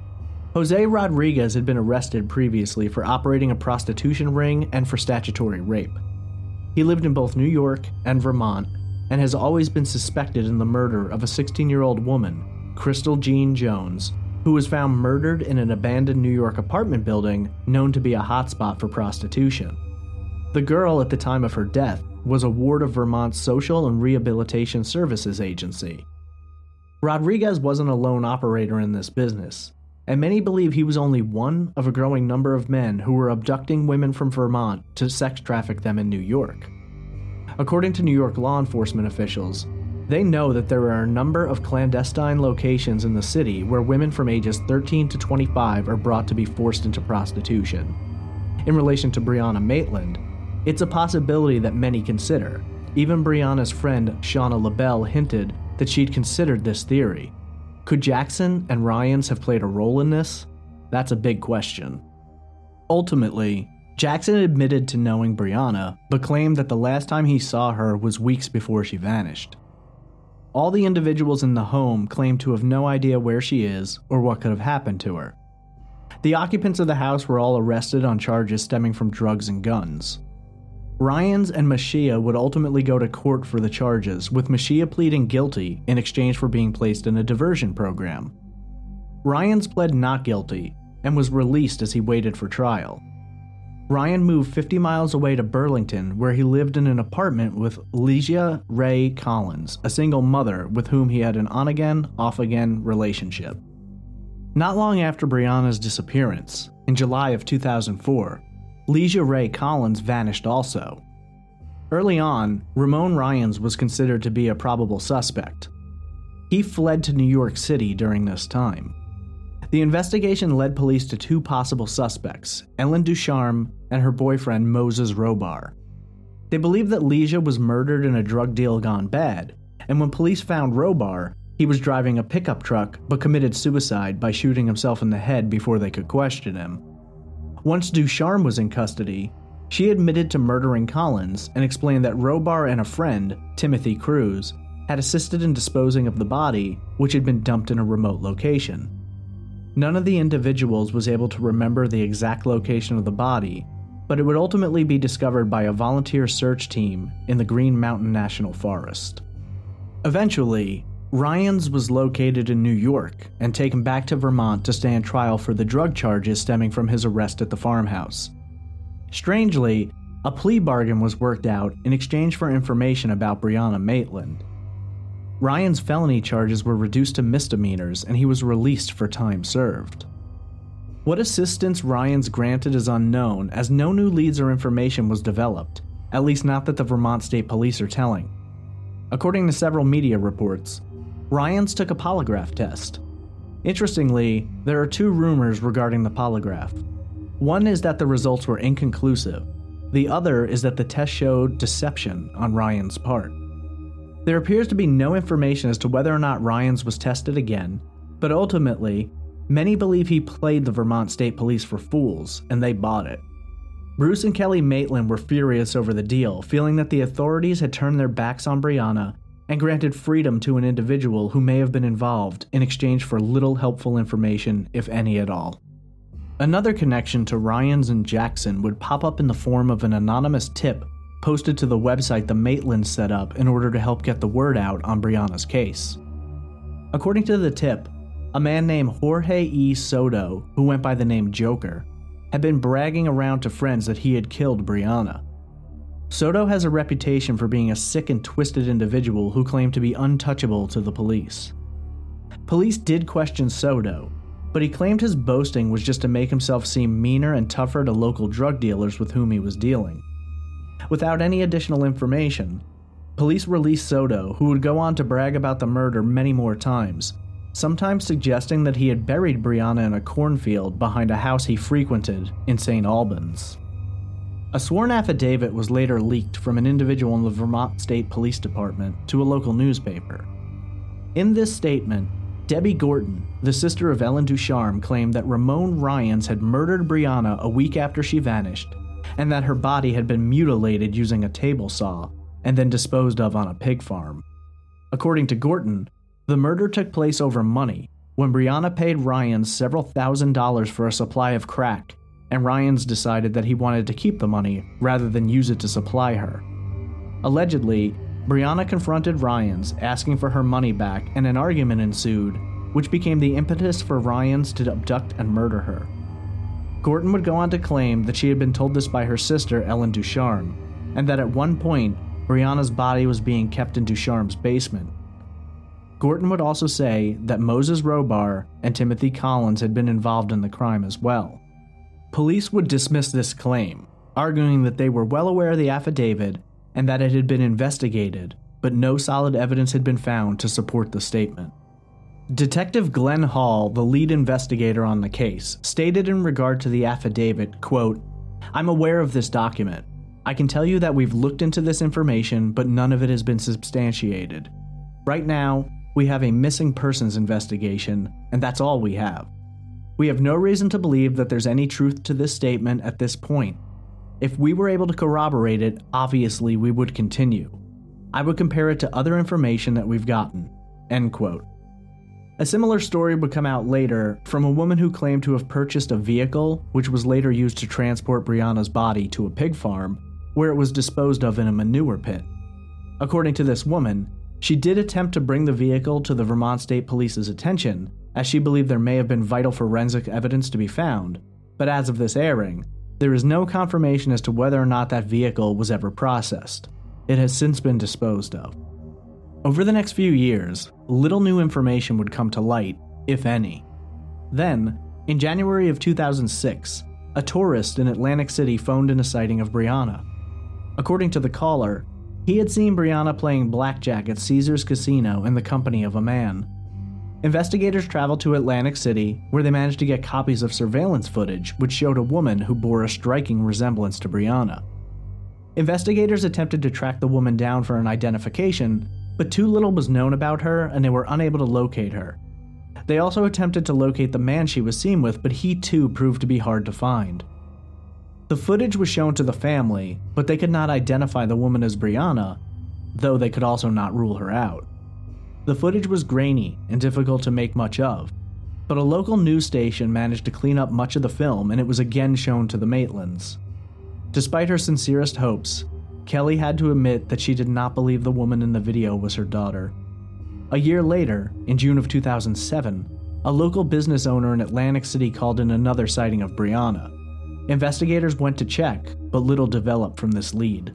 A: Jose Rodriguez had been arrested previously for operating a prostitution ring and for statutory rape. He lived in both New York and Vermont, and has always been suspected in the murder of a 16-year-old woman, Crystal Jean Jones, who was found murdered in an abandoned New York apartment building known to be a hotspot for prostitution. The girl, at the time of her death, was a ward of Vermont's Social and Rehabilitation Services Agency. Rodriguez wasn't a lone operator in this business, and many believe he was only one of a growing number of men who were abducting women from Vermont to sex traffic them in New York. According to New York law enforcement officials, they know that there are a number of clandestine locations in the city where women from ages 13 to 25 are brought to be forced into prostitution. In relation to Brianna Maitland, it's a possibility that many consider. Even Brianna's friend Shauna LaBelle hinted that she'd considered this theory. Could Jackson and Ryans have played a role in this? That's a big question. Ultimately, Jackson admitted to knowing Brianna, but claimed that the last time he saw her was weeks before she vanished. All the individuals in the home claimed to have no idea where she is or what could have happened to her. The occupants of the house were all arrested on charges stemming from drugs and guns. Ryans and Mashia would ultimately go to court for the charges, with Mashia pleading guilty in exchange for being placed in a diversion program. Ryans pled not guilty and was released as he waited for trial. Ryan moved 50 miles away to Burlington, where he lived in an apartment with Legia Ray Collins, a single mother with whom he had an on-again, off-again relationship. Not long after Brianna's disappearance, in July of 2004, Legia Ray Collins vanished also. Early on, Ramon Ryans was considered to be a probable suspect. He fled to New York City during this time. The investigation led police to two possible suspects, Ellen Ducharme and her boyfriend Moses Robar. They believed that Legia was murdered in a drug deal gone bad, and when police found Robar, he was driving a pickup truck but committed suicide by shooting himself in the head before they could question him. Once Ducharme was in custody, she admitted to murdering Collins and explained that Robar and a friend, Timothy Cruz, had assisted in disposing of the body, which had been dumped in a remote location. None of the individuals was able to remember the exact location of the body, but it would ultimately be discovered by a volunteer search team in the Green Mountain National Forest. Eventually, Ryans was located in New York and taken back to Vermont to stand trial for the drug charges stemming from his arrest at the farmhouse. Strangely, a plea bargain was worked out in exchange for information about Brianna Maitland. Ryan's felony charges were reduced to misdemeanors and he was released for time served. What assistance Ryans granted is unknown, as no new leads or information was developed, at least not that the Vermont State Police are telling. According to several media reports, Ryans took a polygraph test. Interestingly, there are two rumors regarding the polygraph. One is that the results were inconclusive. The other is that the test showed deception on Ryan's part. There appears to be no information as to whether or not Ryans was tested again, but ultimately, many believe he played the Vermont State Police for fools, and they bought it. Bruce and Kelly Maitland were furious over the deal, feeling that the authorities had turned their backs on Brianna and granted freedom to an individual who may have been involved in exchange for little helpful information, if any at all. Another connection to Ryans and Jackson would pop up in the form of an anonymous tip posted to the website the Maitlands set up in order to help get the word out on Brianna's case. According to the tip, a man named Jorge E. Soto, who went by the name Joker, had been bragging around to friends that he had killed Brianna. Soto has a reputation for being a sick and twisted individual who claimed to be untouchable to the police. Police did question Soto, but he claimed his boasting was just to make himself seem meaner and tougher to local drug dealers with whom he was dealing. Without any additional information, police released Soto, who would go on to brag about the murder many more times, sometimes suggesting that he had buried Brianna in a cornfield behind a house he frequented in St. Albans. A sworn affidavit was later leaked from an individual in the Vermont State Police Department to a local newspaper. In this statement, Debbie Gorton, the sister of Ellen Ducharme, claimed that Ramon Ryans had murdered Brianna a week after she vanished, and that her body had been mutilated using a table saw and then disposed of on a pig farm. According to Gorton, the murder took place over money, when Brianna paid Ryans several $1,000s for a supply of crack, and Ryans decided that he wanted to keep the money rather than use it to supply her. Allegedly, Brianna confronted Ryans, asking for her money back, and an argument ensued, which became the impetus for Ryans to abduct and murder her. Gorton would go on to claim that she had been told this by her sister, Ellen Ducharme, and that at one point, Brianna's body was being kept in Ducharme's basement. Gorton would also say that Moses Robar and Timothy Collins had been involved in the crime as well. Police would dismiss this claim, arguing that they were well aware of the affidavit and that it had been investigated, but no solid evidence had been found to support the statement. Detective Glenn Hall, the lead investigator on the case, stated in regard to the affidavit, quote, "I'm aware of this document. I can tell you that we've looked into this information, but none of it has been substantiated. Right now, we have a missing persons investigation, and that's all we have. We have no reason to believe that there's any truth to this statement at this point. If we were able to corroborate it, obviously we would continue. I would compare it to other information that we've gotten." End quote. A similar story would come out later from a woman who claimed to have purchased a vehicle which was later used to transport Brianna's body to a pig farm, where it was disposed of in a manure pit. According to this woman, she did attempt to bring the vehicle to the Vermont State Police's attention, as she believed there may have been vital forensic evidence to be found, but as of this airing, there is no confirmation as to whether or not that vehicle was ever processed. It has since been disposed of. Over the next few years, little new information would come to light, if any. Then, in January of 2006, a tourist in Atlantic City phoned in a sighting of Brianna. According to the caller, he had seen Brianna playing blackjack at Caesars Casino in the company of a man. Investigators traveled to Atlantic City, where they managed to get copies of surveillance footage which showed a woman who bore a striking resemblance to Brianna. Investigators attempted to track the woman down for an identification, but too little was known about her and they were unable to locate her. They also attempted to locate the man she was seen with, but he too proved to be hard to find. The footage was shown to the family, but they could not identify the woman as Brianna, though they could also not rule her out. The footage was grainy and difficult to make much of, but a local news station managed to clean up much of the film and it was again shown to the Maitlands. Despite her sincerest hopes, Kelly had to admit that she did not believe the woman in the video was her daughter. A year later, in June of 2007, a local business owner in Atlantic City called in another sighting of Brianna. Investigators went to check, but little developed from this lead.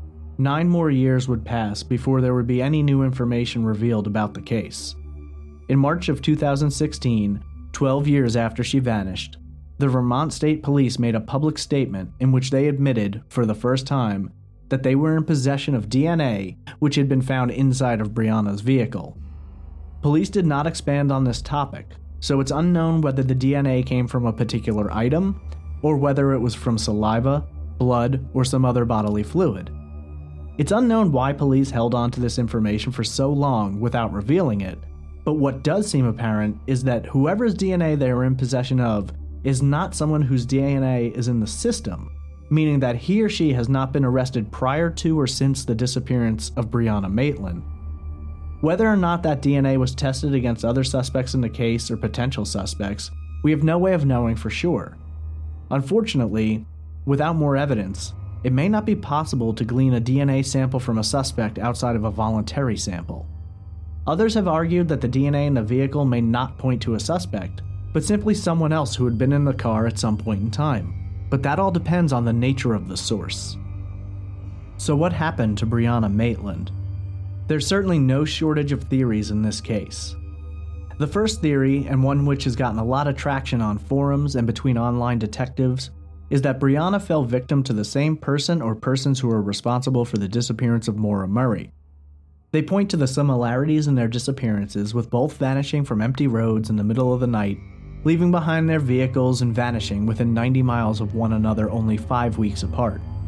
A: 9 more years would pass before there would be any new information revealed about the case. In March of 2016, 12 years after she vanished, the Vermont State Police made a public statement in which they admitted, for the first time, that they were in possession of DNA which had been found inside of Brianna's vehicle. Police did not expand on this topic, so it's unknown whether the DNA came from a particular item, or whether it was from saliva, blood, or some other bodily fluid. It's unknown why police held on to this information for so long without revealing it, but what does seem apparent is that whoever's DNA they are in possession of is not someone whose DNA is in the system, meaning that he or she has not been arrested prior to or since the disappearance of Brianna Maitland. Whether or not that DNA was tested against other suspects in the case or potential suspects, we have no way of knowing for sure. Unfortunately, without more evidence, it may not be possible to glean a DNA sample from a suspect outside of a voluntary sample. Others have argued that the DNA in the vehicle may not point to a suspect, but simply someone else who had been in the car at some point in time. But that all depends on the nature of the source. So what happened to Brianna Maitland? There's certainly no shortage of theories in this case. The first theory, and one which has gotten a lot of traction on forums and between online detectives, is that Brianna fell victim to the same person or persons who are responsible for the disappearance of Maura Murray. They point to the similarities in their disappearances, with both vanishing from empty roads in the middle of the night, leaving behind their vehicles and vanishing within 90 miles of one another only 5 weeks apart.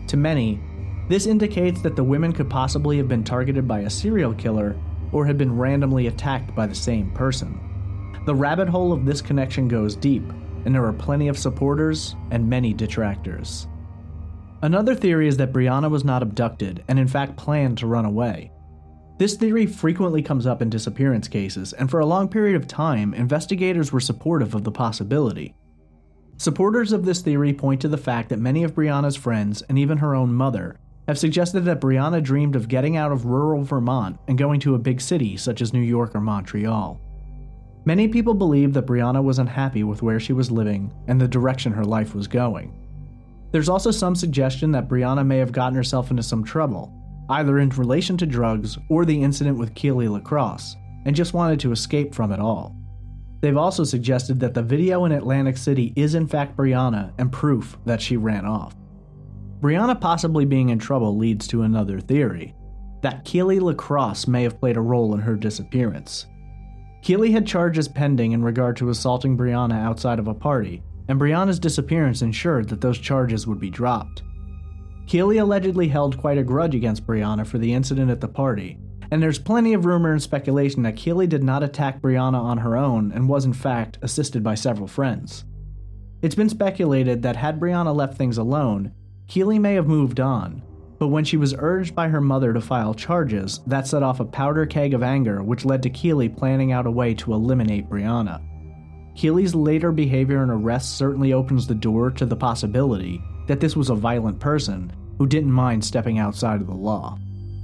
A: To many, this indicates that the women could possibly have been targeted by a serial killer or had been randomly attacked by the same person. The rabbit hole of this connection goes deep, and there are plenty of supporters and many detractors. Another theory is that Brianna was not abducted and in fact planned to run away. This theory frequently comes up in disappearance cases, and for a long period of time, investigators were supportive of the possibility. Supporters of this theory point to the fact that many of Brianna's friends, and even her own mother, have suggested that Brianna dreamed of getting out of rural Vermont and going to a big city such as New York or Montreal. Many people believe that Brianna was unhappy with where she was living and the direction her life was going. There's also some suggestion that Brianna may have gotten herself into some trouble, either in relation to drugs or the incident with Keely LaCrosse, and just wanted to escape from it all. They've also suggested that the video in Atlantic City is in fact Brianna and proof that she ran off. Brianna possibly being in trouble leads to another theory, that Keely LaCrosse may have played a role in her disappearance. Keely had charges pending in regard to assaulting Brianna outside of a party, and Brianna's disappearance ensured that those charges would be dropped. Keely allegedly held quite a grudge against Brianna for the incident at the party, and there's plenty of rumor and speculation that Keely did not attack Brianna on her own and was in fact assisted by several friends. It's been speculated that had Brianna left things alone, Keely may have moved on, but when she was urged by her mother to file charges, that set off a powder keg of anger which led to Keely planning out a way to eliminate Brianna. Keely's later behavior and arrest certainly opens the door to the possibility that this was a violent person who didn't mind stepping outside of the law.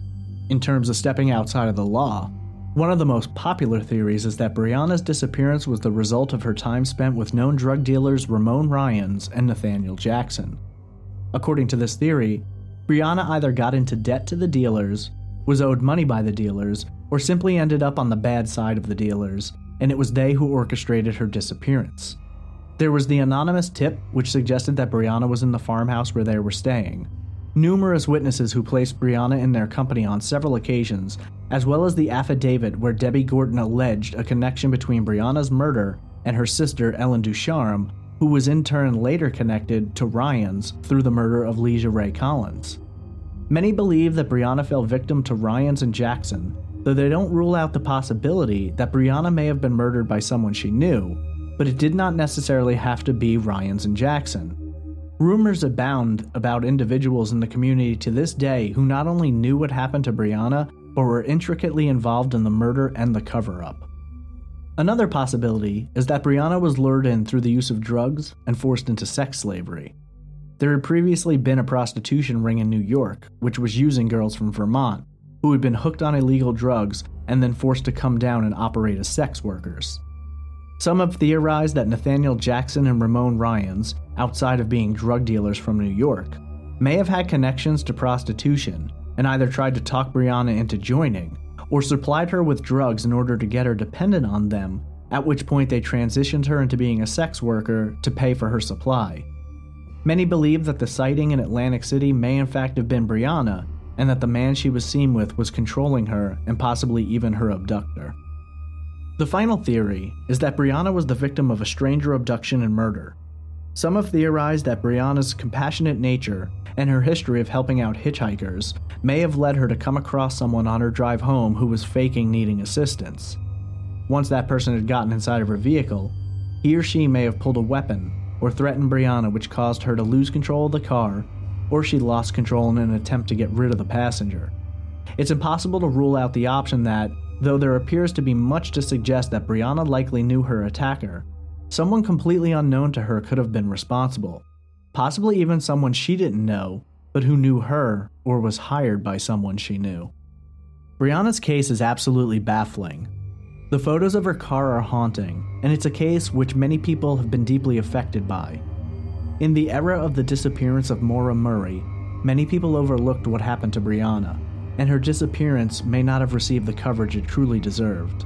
A: In terms of stepping outside of the law, one of the most popular theories is that Brianna's disappearance was the result of her time spent with known drug dealers Ramon Ryans and Nathaniel Jackson. According to this theory, Brianna either got into debt to the dealers, was owed money by the dealers, or simply ended up on the bad side of the dealers, and it was they who orchestrated her disappearance. There was the anonymous tip which suggested that Brianna was in the farmhouse where they were staying, numerous witnesses who placed Brianna in their company on several occasions, as well as the affidavit where Debbie Gorton alleged a connection between Brianna's murder and her sister Ellen Ducharme, who was in turn later connected to Ryans through the murder of Leisha Ray Collins. Many believe that Brianna fell victim to Ryans and Jackson, though they don't rule out the possibility that Brianna may have been murdered by someone she knew, but it did not necessarily have to be Ryans and Jackson. Rumors abound about individuals in the community to this day who not only knew what happened to Brianna, but were intricately involved in the murder and the cover-up. Another possibility is that Brianna was lured in through the use of drugs and forced into sex slavery. There had previously been a prostitution ring in New York, which was using girls from Vermont, who had been hooked on illegal drugs and then forced to come down and operate as sex workers. Some have theorized that Nathaniel Jackson and Ramon Ryans, outside of being drug dealers from New York, may have had connections to prostitution and either tried to talk Brianna into joining, or supplied her with drugs in order to get her dependent on them, at which point they transitioned her into being a sex worker to pay for her supply. Many believe that the sighting in Atlantic City may in fact have been Brianna, and that the man she was seen with was controlling her and possibly even her abductor. The final theory is that Brianna was the victim of a stranger abduction and murder. Some have theorized that Brianna's compassionate nature and her history of helping out hitchhikers may have led her to come across someone on her drive home who was faking needing assistance. Once that person had gotten inside of her vehicle, he or she may have pulled a weapon or threatened Brianna, which caused her to lose control of the car, or she lost control in an attempt to get rid of the passenger. It's impossible to rule out the option that, though there appears to be much to suggest that Brianna likely knew her attacker, someone completely unknown to her could have been responsible, possibly even someone she didn't know, but who knew her or was hired by someone she knew. Brianna's case is absolutely baffling. The photos of her car are haunting, and it's a case which many people have been deeply affected by. In the era of the disappearance of Maura Murray, many people overlooked what happened to Brianna, and her disappearance may not have received the coverage it truly deserved.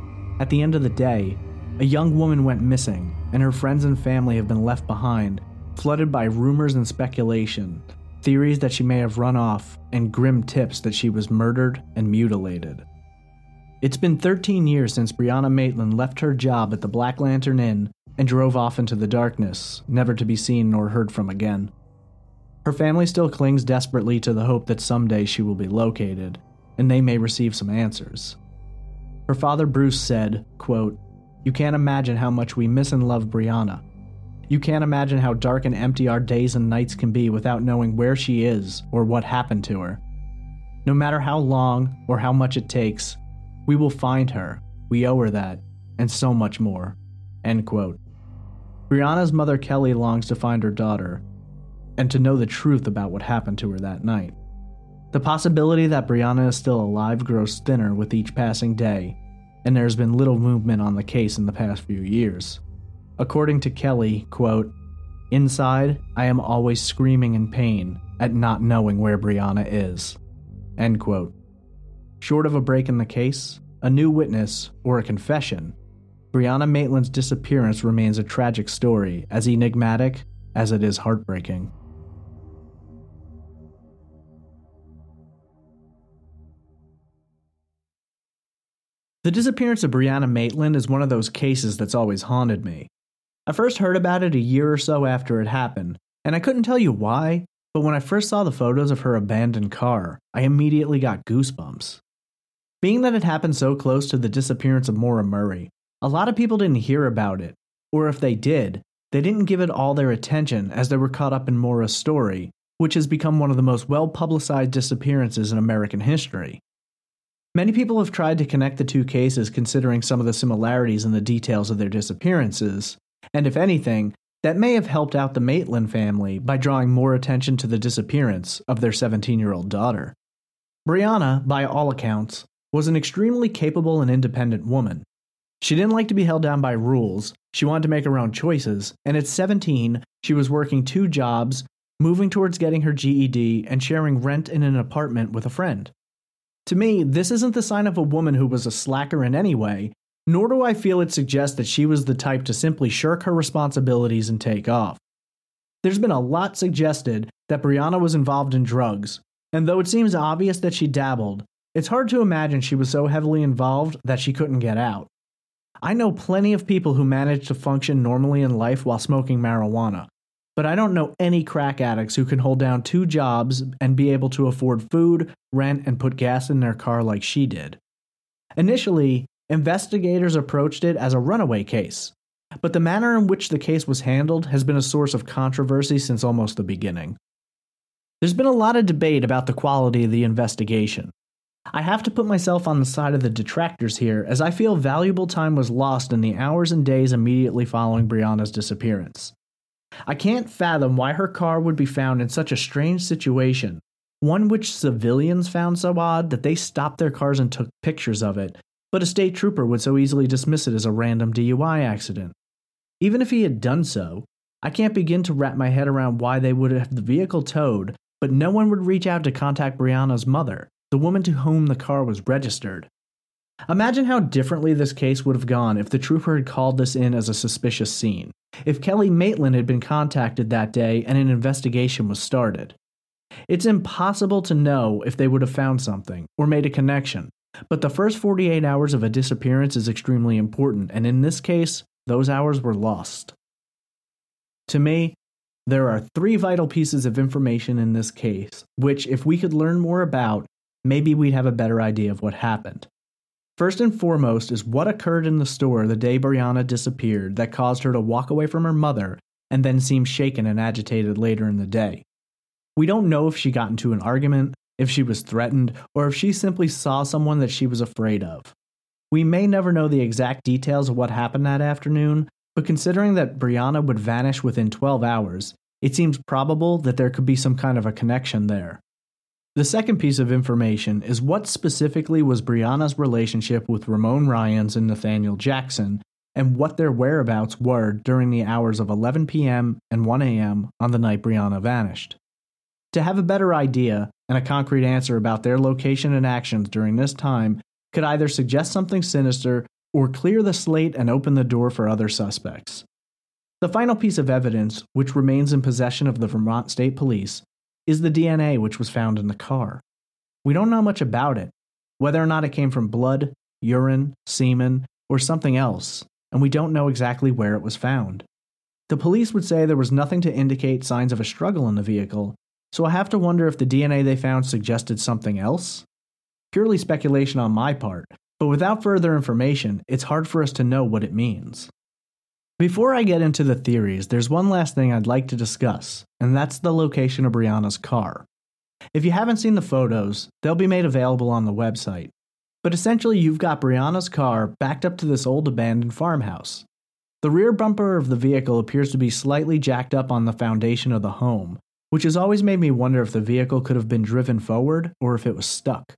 A: At the end of the day, a young woman went missing, and her friends and family have been left behind, flooded by rumors and speculation, theories that she may have run off, and grim tips that she was murdered and mutilated. It's been 13 years since Brianna Maitland left her job at the Black Lantern Inn and drove off into the darkness, never to be seen nor heard from again. Her family still clings desperately to the hope that someday she will be located, and they may receive some answers. Her father Bruce said, quote, "You can't imagine how much we miss and love Brianna. You can't imagine how dark and empty our days and nights can be without knowing where she is or what happened to her. No matter how long or how much it takes, we will find her. We owe her that, and so much more." End quote. Brianna's mother Kelly longs to find her daughter, and to know the truth about what happened to her that night. The possibility that Brianna is still alive grows thinner with each passing day, and there has been little movement on the case in the past few years. According to Kelly, quote, "Inside, I am always screaming in pain at not knowing where Brianna is." End quote. Short of a break in the case, a new witness, or a confession, Brianna Maitland's disappearance remains a tragic story, as enigmatic as it is heartbreaking. The disappearance of Brianna Maitland is one of those cases that's always haunted me. I first heard about it a year or so after it happened, and I couldn't tell you why, but when I first saw the photos of her abandoned car, I immediately got goosebumps. Being that it happened so close to the disappearance of Maura Murray, a lot of people didn't hear about it, or if they did, they didn't give it all their attention as they were caught up in Maura's story, which has become one of the most well-publicized disappearances in American history. Many people have tried to connect the two cases considering some of the similarities in the details of their disappearances, and if anything, that may have helped out the Maitland family by drawing more attention to the disappearance of their 17-year-old daughter. Brianna, by all accounts, was an extremely capable and independent woman. She didn't like to be held down by rules, she wanted to make her own choices, and at 17, she was working 2 jobs, moving towards getting her GED, and sharing rent in an apartment with a friend. To me, this isn't the sign of a woman who was a slacker in any way, nor do I feel it suggests that she was the type to simply shirk her responsibilities and take off. There's been a lot suggested that Brianna was involved in drugs, and though it seems obvious that she dabbled, it's hard to imagine she was so heavily involved that she couldn't get out. I know plenty of people who manage to function normally in life while smoking marijuana, but I don't know any crack addicts who can hold down 2 jobs and be able to afford food, rent, and put gas in their car like she did. Initially, investigators approached it as a runaway case, but the manner in which the case was handled has been a source of controversy since almost the beginning. There's been a lot of debate about the quality of the investigation. I have to put myself on the side of the detractors here, as I feel valuable time was lost in the hours and days immediately following Brianna's disappearance. I can't fathom why her car would be found in such a strange situation, one which civilians found so odd that they stopped their cars and took pictures of it, but a state trooper would so easily dismiss it as a random DUI accident. Even if he had done so, I can't begin to wrap my head around why they would have the vehicle towed, but no one would reach out to contact Brianna's mother, the woman to whom the car was registered. Imagine how differently this case would have gone if the trooper had called this in as a suspicious scene, if Kelly Maitland had been contacted that day and an investigation was started. It's impossible to know if they would have found something, or made a connection, but the first 48 hours of a disappearance is extremely important, and in this case, those hours were lost. To me, there are 3 vital pieces of information in this case, which, if we could learn more about, maybe we'd have a better idea of what happened. First and foremost is what occurred in the store the day Brianna disappeared that caused her to walk away from her mother and then seem shaken and agitated later in the day. We don't know if she got into an argument, if she was threatened, or if she simply saw someone that she was afraid of. We may never know the exact details of what happened that afternoon, but considering that Brianna would vanish within 12 hours, it seems probable that there could be some kind of a connection there. The second piece of information is what specifically was Brianna's relationship with Ramon Ryans and Nathaniel Jackson, and what their whereabouts were during the hours of 11 p.m. and 1 a.m. on the night Brianna vanished. To have a better idea and a concrete answer about their location and actions during this time could either suggest something sinister or clear the slate and open the door for other suspects. The final piece of evidence, which remains in possession of the Vermont State Police, is the DNA which was found in the car. We don't know much about it, whether or not it came from blood, urine, semen, or something else, and we don't know exactly where it was found. The police would say there was nothing to indicate signs of a struggle in the vehicle, so I have to wonder if the DNA they found suggested something else? Purely speculation on my part, but without further information, it's hard for us to know what it means. Before I get into the theories, there's one last thing I'd like to discuss, and that's the location of Brianna's car. If you haven't seen the photos, they'll be made available on the website. But essentially, you've got Brianna's car backed up to this old abandoned farmhouse. The rear bumper of the vehicle appears to be slightly jacked up on the foundation of the home, which has always made me wonder if the vehicle could have been driven forward or if it was stuck.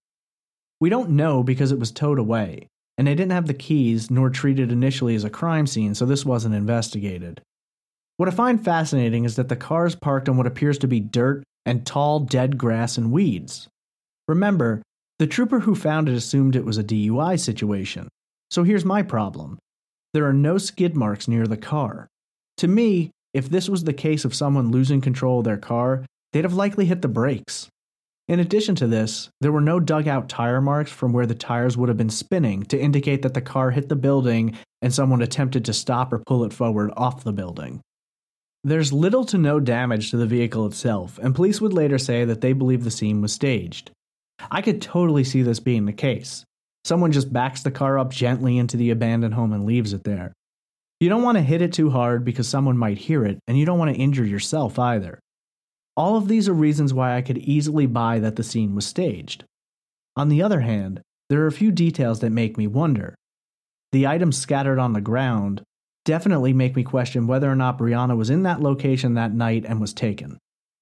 A: We don't know because it was towed away, and they didn't have the keys nor treated initially as a crime scene, so this wasn't investigated. What I find fascinating is that the car is parked on what appears to be dirt and tall, dead grass and weeds. Remember, the trooper who found it assumed it was a DUI situation. So here's my problem. There are no skid marks near the car. To me, if this was the case of someone losing control of their car, they'd have likely hit the brakes. In addition to this, there were no dug-out tire marks from where the tires would have been spinning to indicate that the car hit the building and someone attempted to stop or pull it forward off the building. There's little to no damage to the vehicle itself, and police would later say that they believe the scene was staged. I could totally see this being the case. Someone just backs the car up gently into the abandoned home and leaves it there. You don't want to hit it too hard because someone might hear it, and you don't want to injure yourself either. All of these are reasons why I could easily buy that the scene was staged. On the other hand, there are a few details that make me wonder. The items scattered on the ground definitely make me question whether or not Brianna was in that location that night and was taken.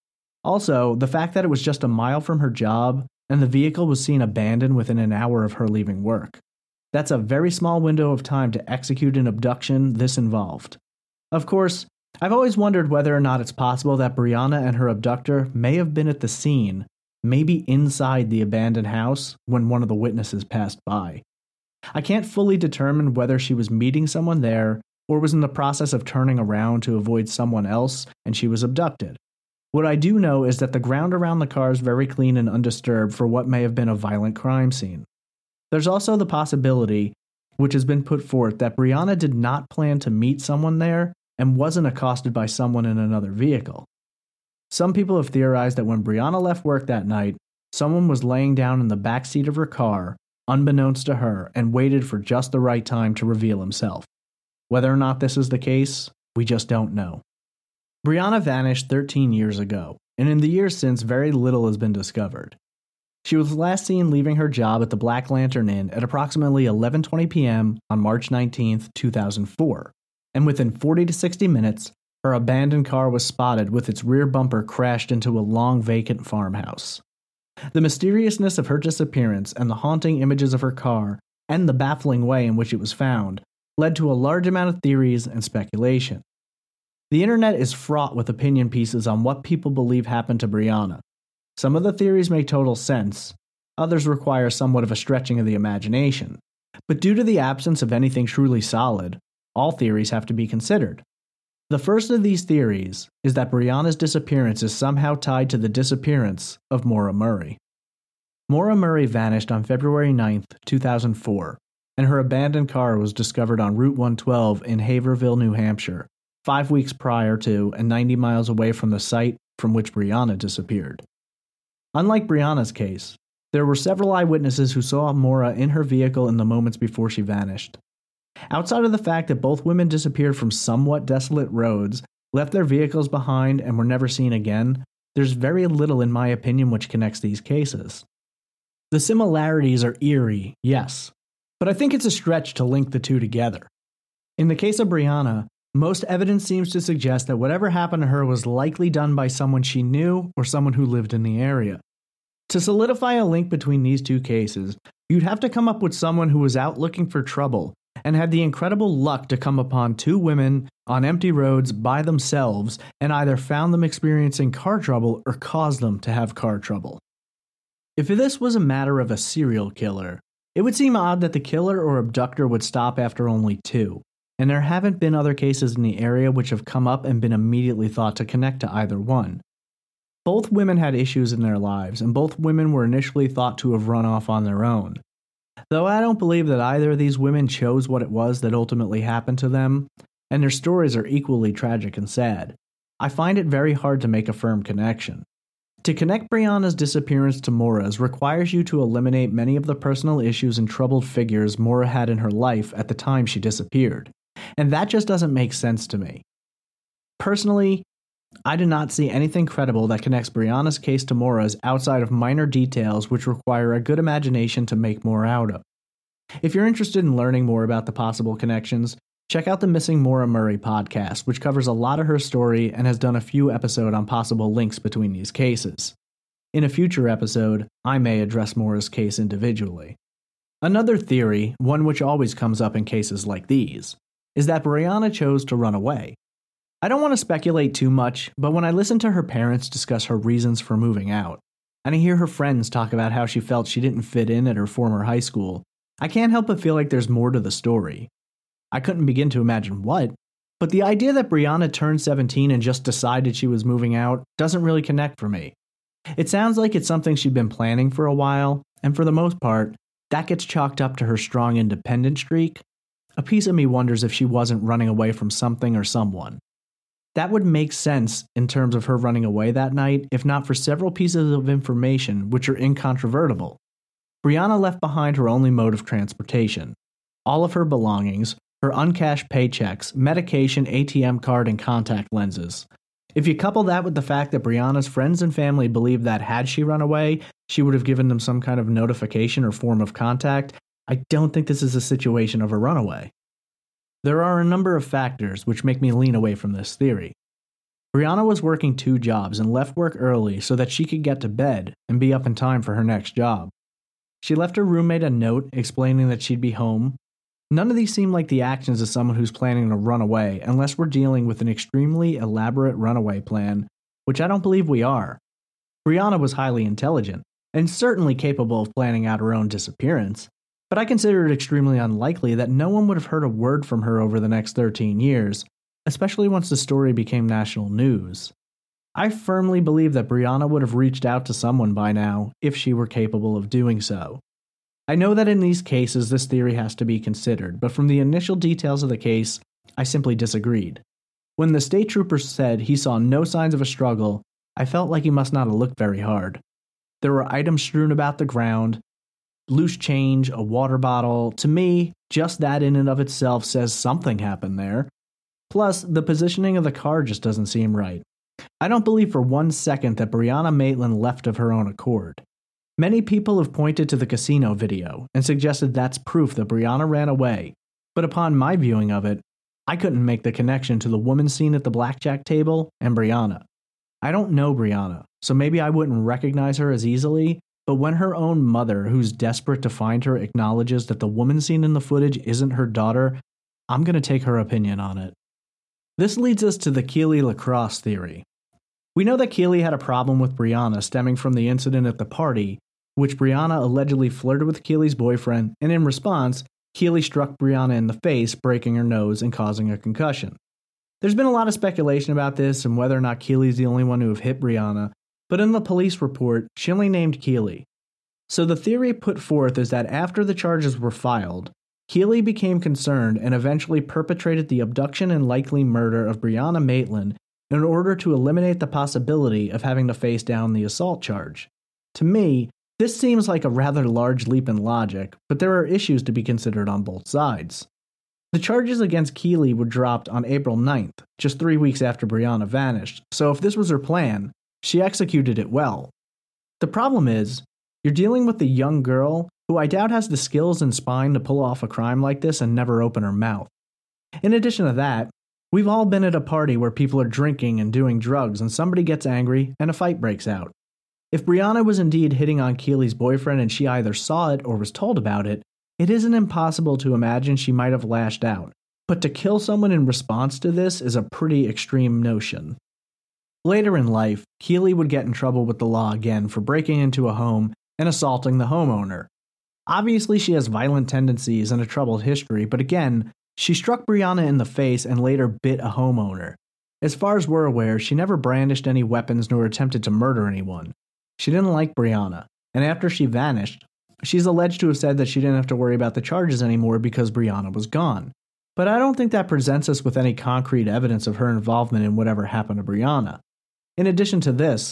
A: Also, the fact that it was just a mile from her job and the vehicle was seen abandoned within an hour of her leaving work. That's a very small window of time to execute an abduction this involved. Of course, I've always wondered whether or not it's possible that Brianna and her abductor may have been at the scene, maybe inside the abandoned house, when one of the witnesses passed by. I can't fully determine whether she was meeting someone there or was in the process of turning around to avoid someone else and she was abducted. What I do know is that the ground around the car is very clean and undisturbed for what may have been a violent crime scene. There's also the possibility, which has been put forth, that Brianna did not plan to meet someone there and wasn't accosted by someone in another vehicle. Some people have theorized that when Brianna left work that night, someone was laying down in the back seat of her car, unbeknownst to her, and waited for just the right time to reveal himself. Whether or not this is the case, we just don't know. Brianna vanished 13 years ago, and in the years since, very little has been discovered. She was last seen leaving her job at the Black Lantern Inn at approximately 11:20 p.m. on March 19, 2004, and within 40 to 60 minutes, her abandoned car was spotted with its rear bumper crashed into a long vacant farmhouse. The mysteriousness of her disappearance and the haunting images of her car, and the baffling way in which it was found, led to a large amount of theories and speculation. The internet is fraught with opinion pieces on what people believe happened to Brianna. Some of the theories make total sense, others require somewhat of a stretching of the imagination, but due to the absence of anything truly solid, all theories have to be considered. The first of these theories is that Brianna's disappearance is somehow tied to the disappearance of Maura Murray. Maura Murray vanished on February 9, 2004, and her abandoned car was discovered on Route 112 in Haverhill, New Hampshire, 5 weeks prior to and 90 miles away from the site from which Brianna disappeared. Unlike Brianna's case, there were several eyewitnesses who saw Maura in her vehicle in the moments before she vanished. Outside of the fact that both women disappeared from somewhat desolate roads, left their vehicles behind, and were never seen again, there's very little, in my opinion, which connects these cases. The similarities are eerie, yes, but I think it's a stretch to link the two together. In the case of Brianna, most evidence seems to suggest that whatever happened to her was likely done by someone she knew or someone who lived in the area. To solidify a link between these two cases, you'd have to come up with someone who was out looking for trouble and had the incredible luck to come upon two women on empty roads by themselves and either found them experiencing car trouble or caused them to have car trouble. If this was a matter of a serial killer, it would seem odd that the killer or abductor would stop after only two, and there haven't been other cases in the area which have come up and been immediately thought to connect to either one. Both women had issues in their lives, and both women were initially thought to have run off on their own. Though I don't believe that either of these women chose what it was that ultimately happened to them, and their stories are equally tragic and sad, I find it very hard to make a firm connection. To connect Brianna's disappearance to Maura's requires you to eliminate many of the personal issues and troubled figures Maura had in her life at the time she disappeared, and that just doesn't make sense to me. Personally, I do not see anything credible that connects Brianna's case to Maura's outside of minor details which require a good imagination to make more out of. If you're interested in learning more about the possible connections, check out the Missing Maura Murray podcast, which covers a lot of her story and has done a few episodes on possible links between these cases. In a future episode, I may address Maura's case individually. Another theory, one which always comes up in cases like these, is that Brianna chose to run away. I don't want to speculate too much, but when I listen to her parents discuss her reasons for moving out, and I hear her friends talk about how she felt she didn't fit in at her former high school, I can't help but feel like there's more to the story. I couldn't begin to imagine what, but the idea that Brianna turned 17 and just decided she was moving out doesn't really connect for me. It sounds like it's something she'd been planning for a while, and for the most part, that gets chalked up to her strong independent streak. A piece of me wonders if she wasn't running away from something or someone. That would make sense in terms of her running away that night, if not for several pieces of information which are incontrovertible. Brianna left behind her only mode of transportation, all of her belongings, her uncashed paychecks, medication, ATM card, and contact lenses. If you couple that with the fact that Brianna's friends and family believe that had she run away, she would have given them some kind of notification or form of contact, I don't think this is a situation of a runaway. There are a number of factors which make me lean away from this theory. Brianna was working 2 jobs and left work early so that she could get to bed and be up in time for her next job. She left her roommate a note explaining that she'd be home. None of these seem like the actions of someone who's planning to run away unless we're dealing with an extremely elaborate runaway plan, which I don't believe we are. Brianna was highly intelligent and certainly capable of planning out her own disappearance, but I consider it extremely unlikely that no one would have heard a word from her over the next 13 years, especially once the story became national news. I firmly believe that Brianna would have reached out to someone by now if she were capable of doing so. I know that in these cases this theory has to be considered, but from the initial details of the case, I simply disagreed. When the state trooper said he saw no signs of a struggle, I felt like he must not have looked very hard. There were items strewn about the ground, loose change, a water bottle. To me, just that in and of itself says something happened there. Plus, the positioning of the car just doesn't seem right. I don't believe for 1 second that Brianna Maitland left of her own accord. Many people have pointed to the casino video and suggested that's proof that Brianna ran away, but upon my viewing of it, I couldn't make the connection to the woman seen at the blackjack table and Brianna. I don't know Brianna, so maybe I wouldn't recognize her as easily, but when her own mother, who's desperate to find her, acknowledges that the woman seen in the footage isn't her daughter, I'm going to take her opinion on it. This leads us to the Keely LaCrosse theory. We know that Keely had a problem with Brianna stemming from the incident at the party, which Brianna allegedly flirted with Keely's boyfriend, and in response, Keely struck Brianna in the face, breaking her nose and causing a concussion. There's been a lot of speculation about this and whether or not Keely's the only one who have hit Brianna, but in the police report, she only named Keely. So the theory put forth is that after the charges were filed, Keely became concerned and eventually perpetrated the abduction and likely murder of Brianna Maitland in order to eliminate the possibility of having to face down the assault charge. To me, this seems like a rather large leap in logic, but there are issues to be considered on both sides. The charges against Keely were dropped on April 9th, just 3 weeks after Brianna vanished, so if this was her plan, she executed it well. The problem is, you're dealing with a young girl who I doubt has the skills and spine to pull off a crime like this and never open her mouth. In addition to that, we've all been at a party where people are drinking and doing drugs and somebody gets angry and a fight breaks out. If Brianna was indeed hitting on Keely's boyfriend and she either saw it or was told about it, it isn't impossible to imagine she might have lashed out. But to kill someone in response to this is a pretty extreme notion. Later in life, Keely would get in trouble with the law again for breaking into a home and assaulting the homeowner. Obviously, she has violent tendencies and a troubled history, but again, she struck Brianna in the face and later bit a homeowner. As far as we're aware, she never brandished any weapons nor attempted to murder anyone. She didn't like Brianna, and after she vanished, she's alleged to have said that she didn't have to worry about the charges anymore because Brianna was gone. But I don't think that presents us with any concrete evidence of her involvement in whatever happened to Brianna. In addition to this,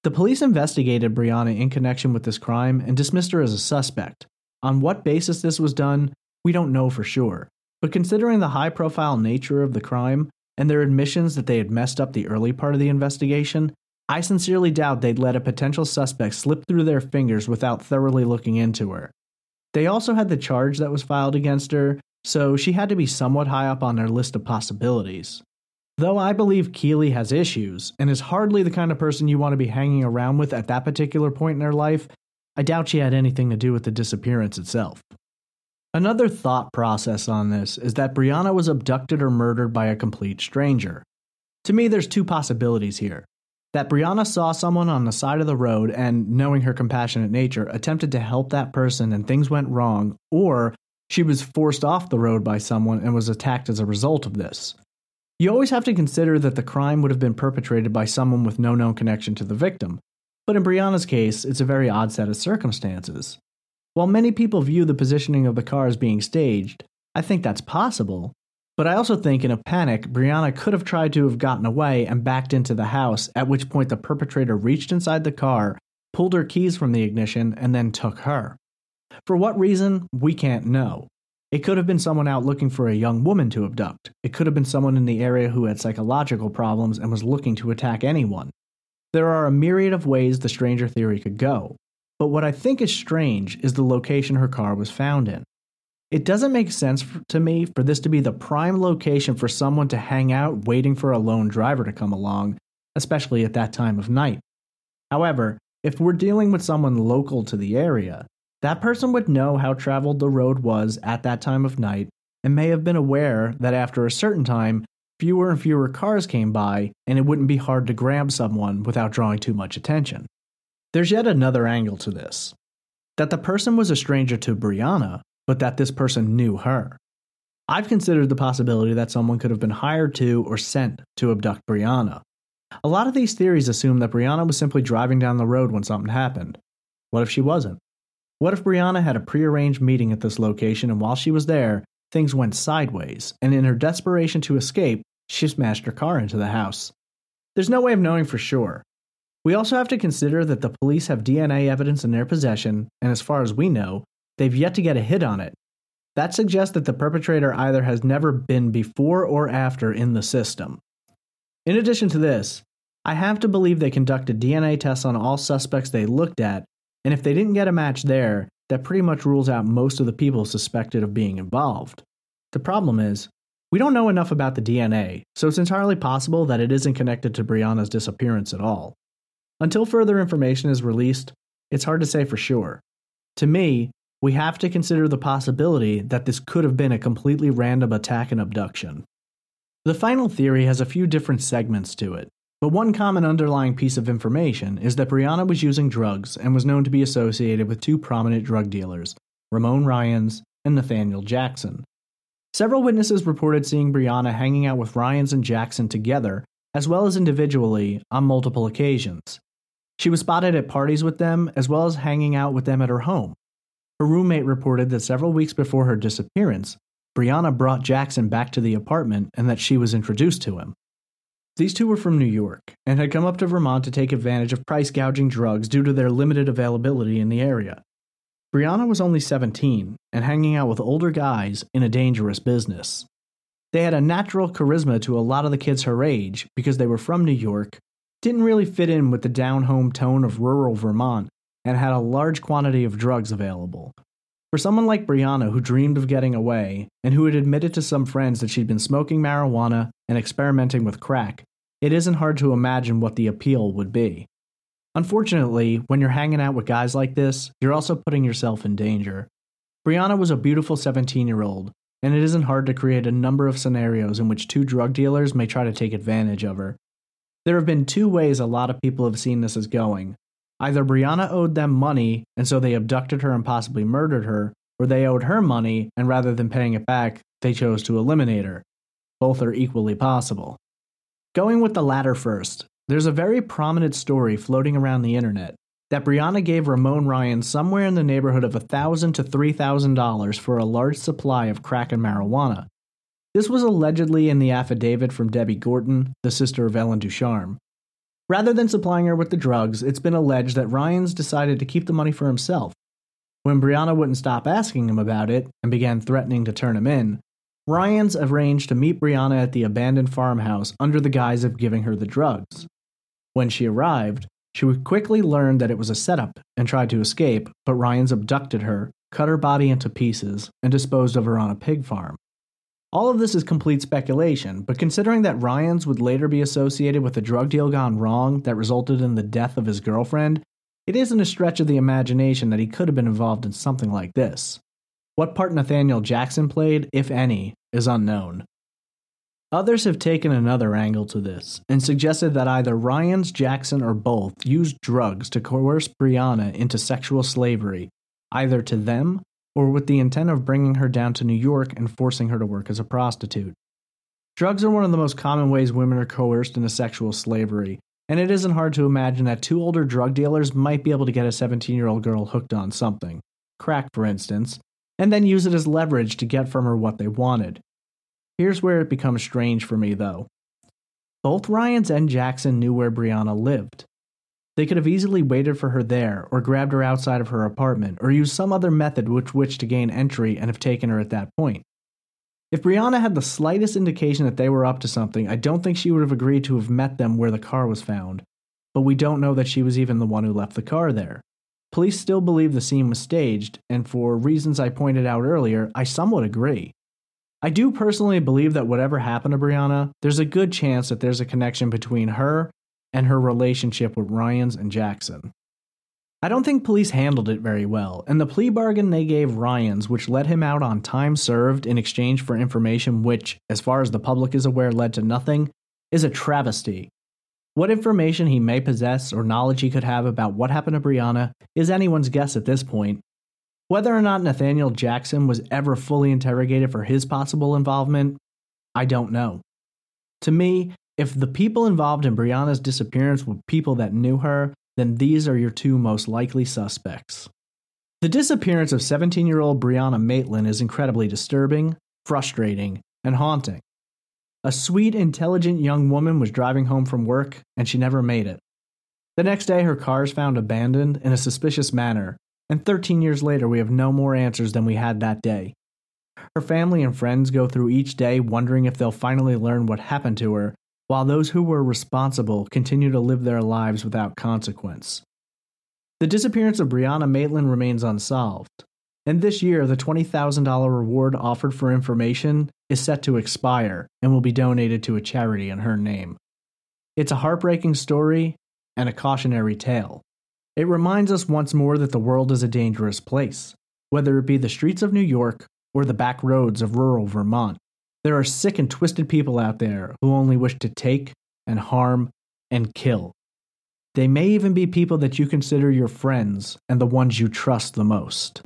A: The police investigated Brianna in connection with this crime and dismissed her as a suspect. On what basis this was done, we don't know for sure, but considering the high-profile nature of the crime and their admissions that they had messed up the early part of the investigation, I sincerely doubt they'd let a potential suspect slip through their fingers without thoroughly looking into her. They also had the charge that was filed against her, so she had to be somewhat high up on their list of possibilities. Though I believe Keely has issues, and is hardly the kind of person you want to be hanging around with at that particular point in her life, I doubt she had anything to do with the disappearance itself. Another thought process on this is that Brianna was abducted or murdered by a complete stranger. To me, there's two possibilities here. That Brianna saw someone on the side of the road and, knowing her compassionate nature, attempted to help that person and things went wrong, or she was forced off the road by someone and was attacked as a result of this. You always have to consider that the crime would have been perpetrated by someone with no known connection to the victim, but in Brianna's case, it's a very odd set of circumstances. While many people view the positioning of the car as being staged, I think that's possible, but I also think in a panic, Brianna could have tried to have gotten away and backed into the house, at which point the perpetrator reached inside the car, pulled her keys from the ignition, and then took her. For what reason, we can't know. It could have been someone out looking for a young woman to abduct. It could have been someone in the area who had psychological problems and was looking to attack anyone. There are a myriad of ways the stranger theory could go, but what I think is strange is the location her car was found in. It doesn't make sense to me for this to be the prime location for someone to hang out waiting for a lone driver to come along, especially at that time of night. However, if we're dealing with someone local to the area, that person would know how traveled the road was at that time of night and may have been aware that after a certain time, fewer and fewer cars came by and it wouldn't be hard to grab someone without drawing too much attention. There's yet another angle to this. That the person was a stranger to Brianna, but that this person knew her. I've considered the possibility that someone could have been hired to or sent to abduct Brianna. A lot of these theories assume that Brianna was simply driving down the road when something happened. What if she wasn't? What if Brianna had a prearranged meeting at this location and while she was there, things went sideways, and in her desperation to escape, she smashed her car into the house? There's no way of knowing for sure. We also have to consider that the police have DNA evidence in their possession, and as far as we know, they've yet to get a hit on it. That suggests that the perpetrator either has never been before or after in the system. In addition to this, I have to believe they conducted DNA tests on all suspects they looked at, and if they didn't get a match there, that pretty much rules out most of the people suspected of being involved. The problem is, we don't know enough about the DNA, so it's entirely possible that it isn't connected to Brianna's disappearance at all. Until further information is released, it's hard to say for sure. To me, we have to consider the possibility that this could have been a completely random attack and abduction. The final theory has a few different segments to it, but one common underlying piece of information is that Brianna was using drugs and was known to be associated with two prominent drug dealers, Ramon Ryans and Nathaniel Jackson. Several witnesses reported seeing Brianna hanging out with Ryans and Jackson together, as well as individually, on multiple occasions. She was spotted at parties with them, as well as hanging out with them at her home. Her roommate reported that several weeks before her disappearance, Brianna brought Jackson back to the apartment and that she was introduced to him. These two were from New York and had come up to Vermont to take advantage of price gouging drugs due to their limited availability in the area. Brianna was only 17 and hanging out with older guys in a dangerous business. They had a natural charisma to a lot of the kids her age because they were from New York, didn't really fit in with the down-home tone of rural Vermont, and had a large quantity of drugs available. For someone like Brianna who dreamed of getting away, and who had admitted to some friends that she'd been smoking marijuana and experimenting with crack, it isn't hard to imagine what the appeal would be. Unfortunately, when you're hanging out with guys like this, you're also putting yourself in danger. Brianna was a beautiful 17-year-old, and it isn't hard to create a number of scenarios in which two drug dealers may try to take advantage of her. There have been two ways a lot of people have seen this as going. Either Brianna owed them money, and so they abducted her and possibly murdered her, or they owed her money, and rather than paying it back, they chose to eliminate her. Both are equally possible. Going with the latter first, there's a very prominent story floating around the internet that Brianna gave Ramon Ryan somewhere in the neighborhood of $1,000 to $3,000 for a large supply of crack and marijuana. This was allegedly in the affidavit from Debbie Gorton, the sister of Ellen Ducharme. Rather than supplying her with the drugs, it's been alleged that Ryans decided to keep the money for himself. When Brianna wouldn't stop asking him about it and began threatening to turn him in, Ryans arranged to meet Brianna at the abandoned farmhouse under the guise of giving her the drugs. When she arrived, she would quickly learn that it was a setup and tried to escape, but Ryans abducted her, cut her body into pieces, and disposed of her on a pig farm. All of this is complete speculation, but considering that Ryans would later be associated with a drug deal gone wrong that resulted in the death of his girlfriend, it isn't a stretch of the imagination that he could have been involved in something like this. What part Nathaniel Jackson played, if any, is unknown. Others have taken another angle to this, and suggested that either Ryans, Jackson, or both used drugs to coerce Brianna into sexual slavery, either to them or with the intent of bringing her down to New York and forcing her to work as a prostitute. Drugs are one of the most common ways women are coerced into sexual slavery, and it isn't hard to imagine that two older drug dealers might be able to get a 17-year-old girl hooked on something, crack for instance, and then use it as leverage to get from her what they wanted. Here's where it becomes strange for me, though. Both Ryans and Jackson knew where Brianna lived. They could have easily waited for her there, or grabbed her outside of her apartment, or used some other method with which to gain entry and have taken her at that point. If Brianna had the slightest indication that they were up to something, I don't think she would have agreed to have met them where the car was found, but we don't know that she was even the one who left the car there. Police still believe the scene was staged, and for reasons I pointed out earlier, I somewhat agree. I do personally believe that whatever happened to Brianna, there's a good chance that there's a connection between her and her relationship with Ryans and Jackson. I don't think police handled it very well, and the plea bargain they gave Ryans, which let him out on time served in exchange for information which, as far as the public is aware, led to nothing, is a travesty. What information he may possess or knowledge he could have about what happened to Brianna is anyone's guess at this point. Whether or not Nathaniel Jackson was ever fully interrogated for his possible involvement, I don't know. To me, if the people involved in Brianna's disappearance were people that knew her, then these are your two most likely suspects. The disappearance of 17-year-old Brianna Maitland is incredibly disturbing, frustrating, and haunting. A sweet, intelligent young woman was driving home from work, and she never made it. The next day, her car is found abandoned in a suspicious manner, and 13 years later, we have no more answers than we had that day. Her family and friends go through each day wondering if they'll finally learn what happened to her, while those who were responsible continue to live their lives without consequence. The disappearance of Brianna Maitland remains unsolved, and this year the $20,000 reward offered for information is set to expire and will be donated to a charity in her name. It's a heartbreaking story and a cautionary tale. It reminds us once more that the world is a dangerous place, whether it be the streets of New York or the back roads of rural Vermont. There are sick and twisted people out there who only wish to take and harm and kill. They may even be people that you consider your friends and the ones you trust the most.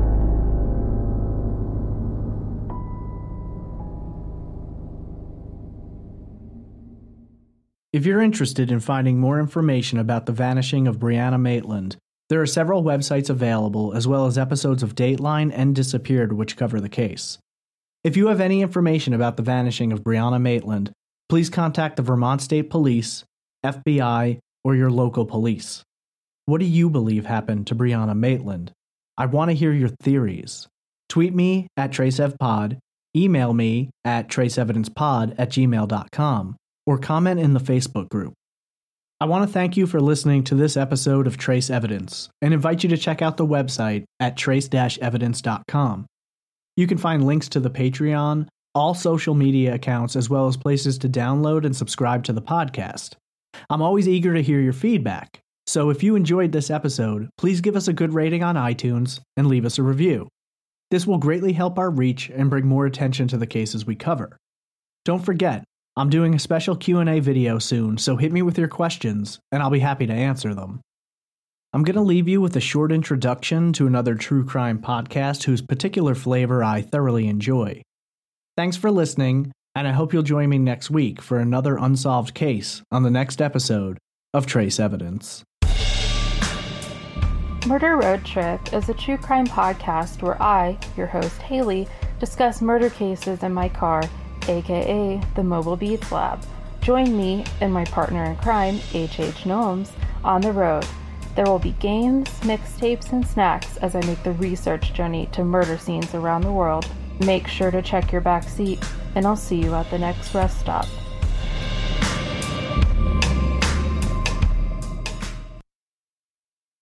A: If you're interested in finding more information about the vanishing of Brianna Maitland, there are several websites available as well as episodes of Dateline and Disappeared which cover the case. If you have any information about the vanishing of Brianna Maitland, please contact the Vermont State Police, FBI, or your local police. What do you believe happened to Brianna Maitland? I want to hear your theories. Tweet me at TraceEvPod, email me at traceevidencepod@gmail.com, or comment in the Facebook group. I want to thank you for listening to this episode of Trace Evidence, and invite you to check out the website at trace-evidence.com. You can find links to the Patreon, all social media accounts, as well as places to download and subscribe to the podcast. I'm always eager to hear your feedback, so if you enjoyed this episode, please give us a good rating on iTunes and leave us a review. This will greatly help our reach and bring more attention to the cases we cover. Don't forget, I'm doing a special Q&A video soon, so hit me with your questions, and I'll be happy to answer them. I'm going to leave you with a short introduction to another true crime podcast whose particular flavor I thoroughly enjoy. Thanks for listening, and I hope you'll join me next week for another unsolved case on the next episode of Trace Evidence.
B: Murder Road Trip is a true crime podcast where I, your host Haley, discuss murder cases in my car, aka the Mobile Beats Lab. Join me and my partner in crime, H.H. Gnomes, on the road. There will be games, mixtapes, and snacks as I make the research journey to murder scenes around the world. Make sure to check your back seat, and I'll see you at the next rest stop.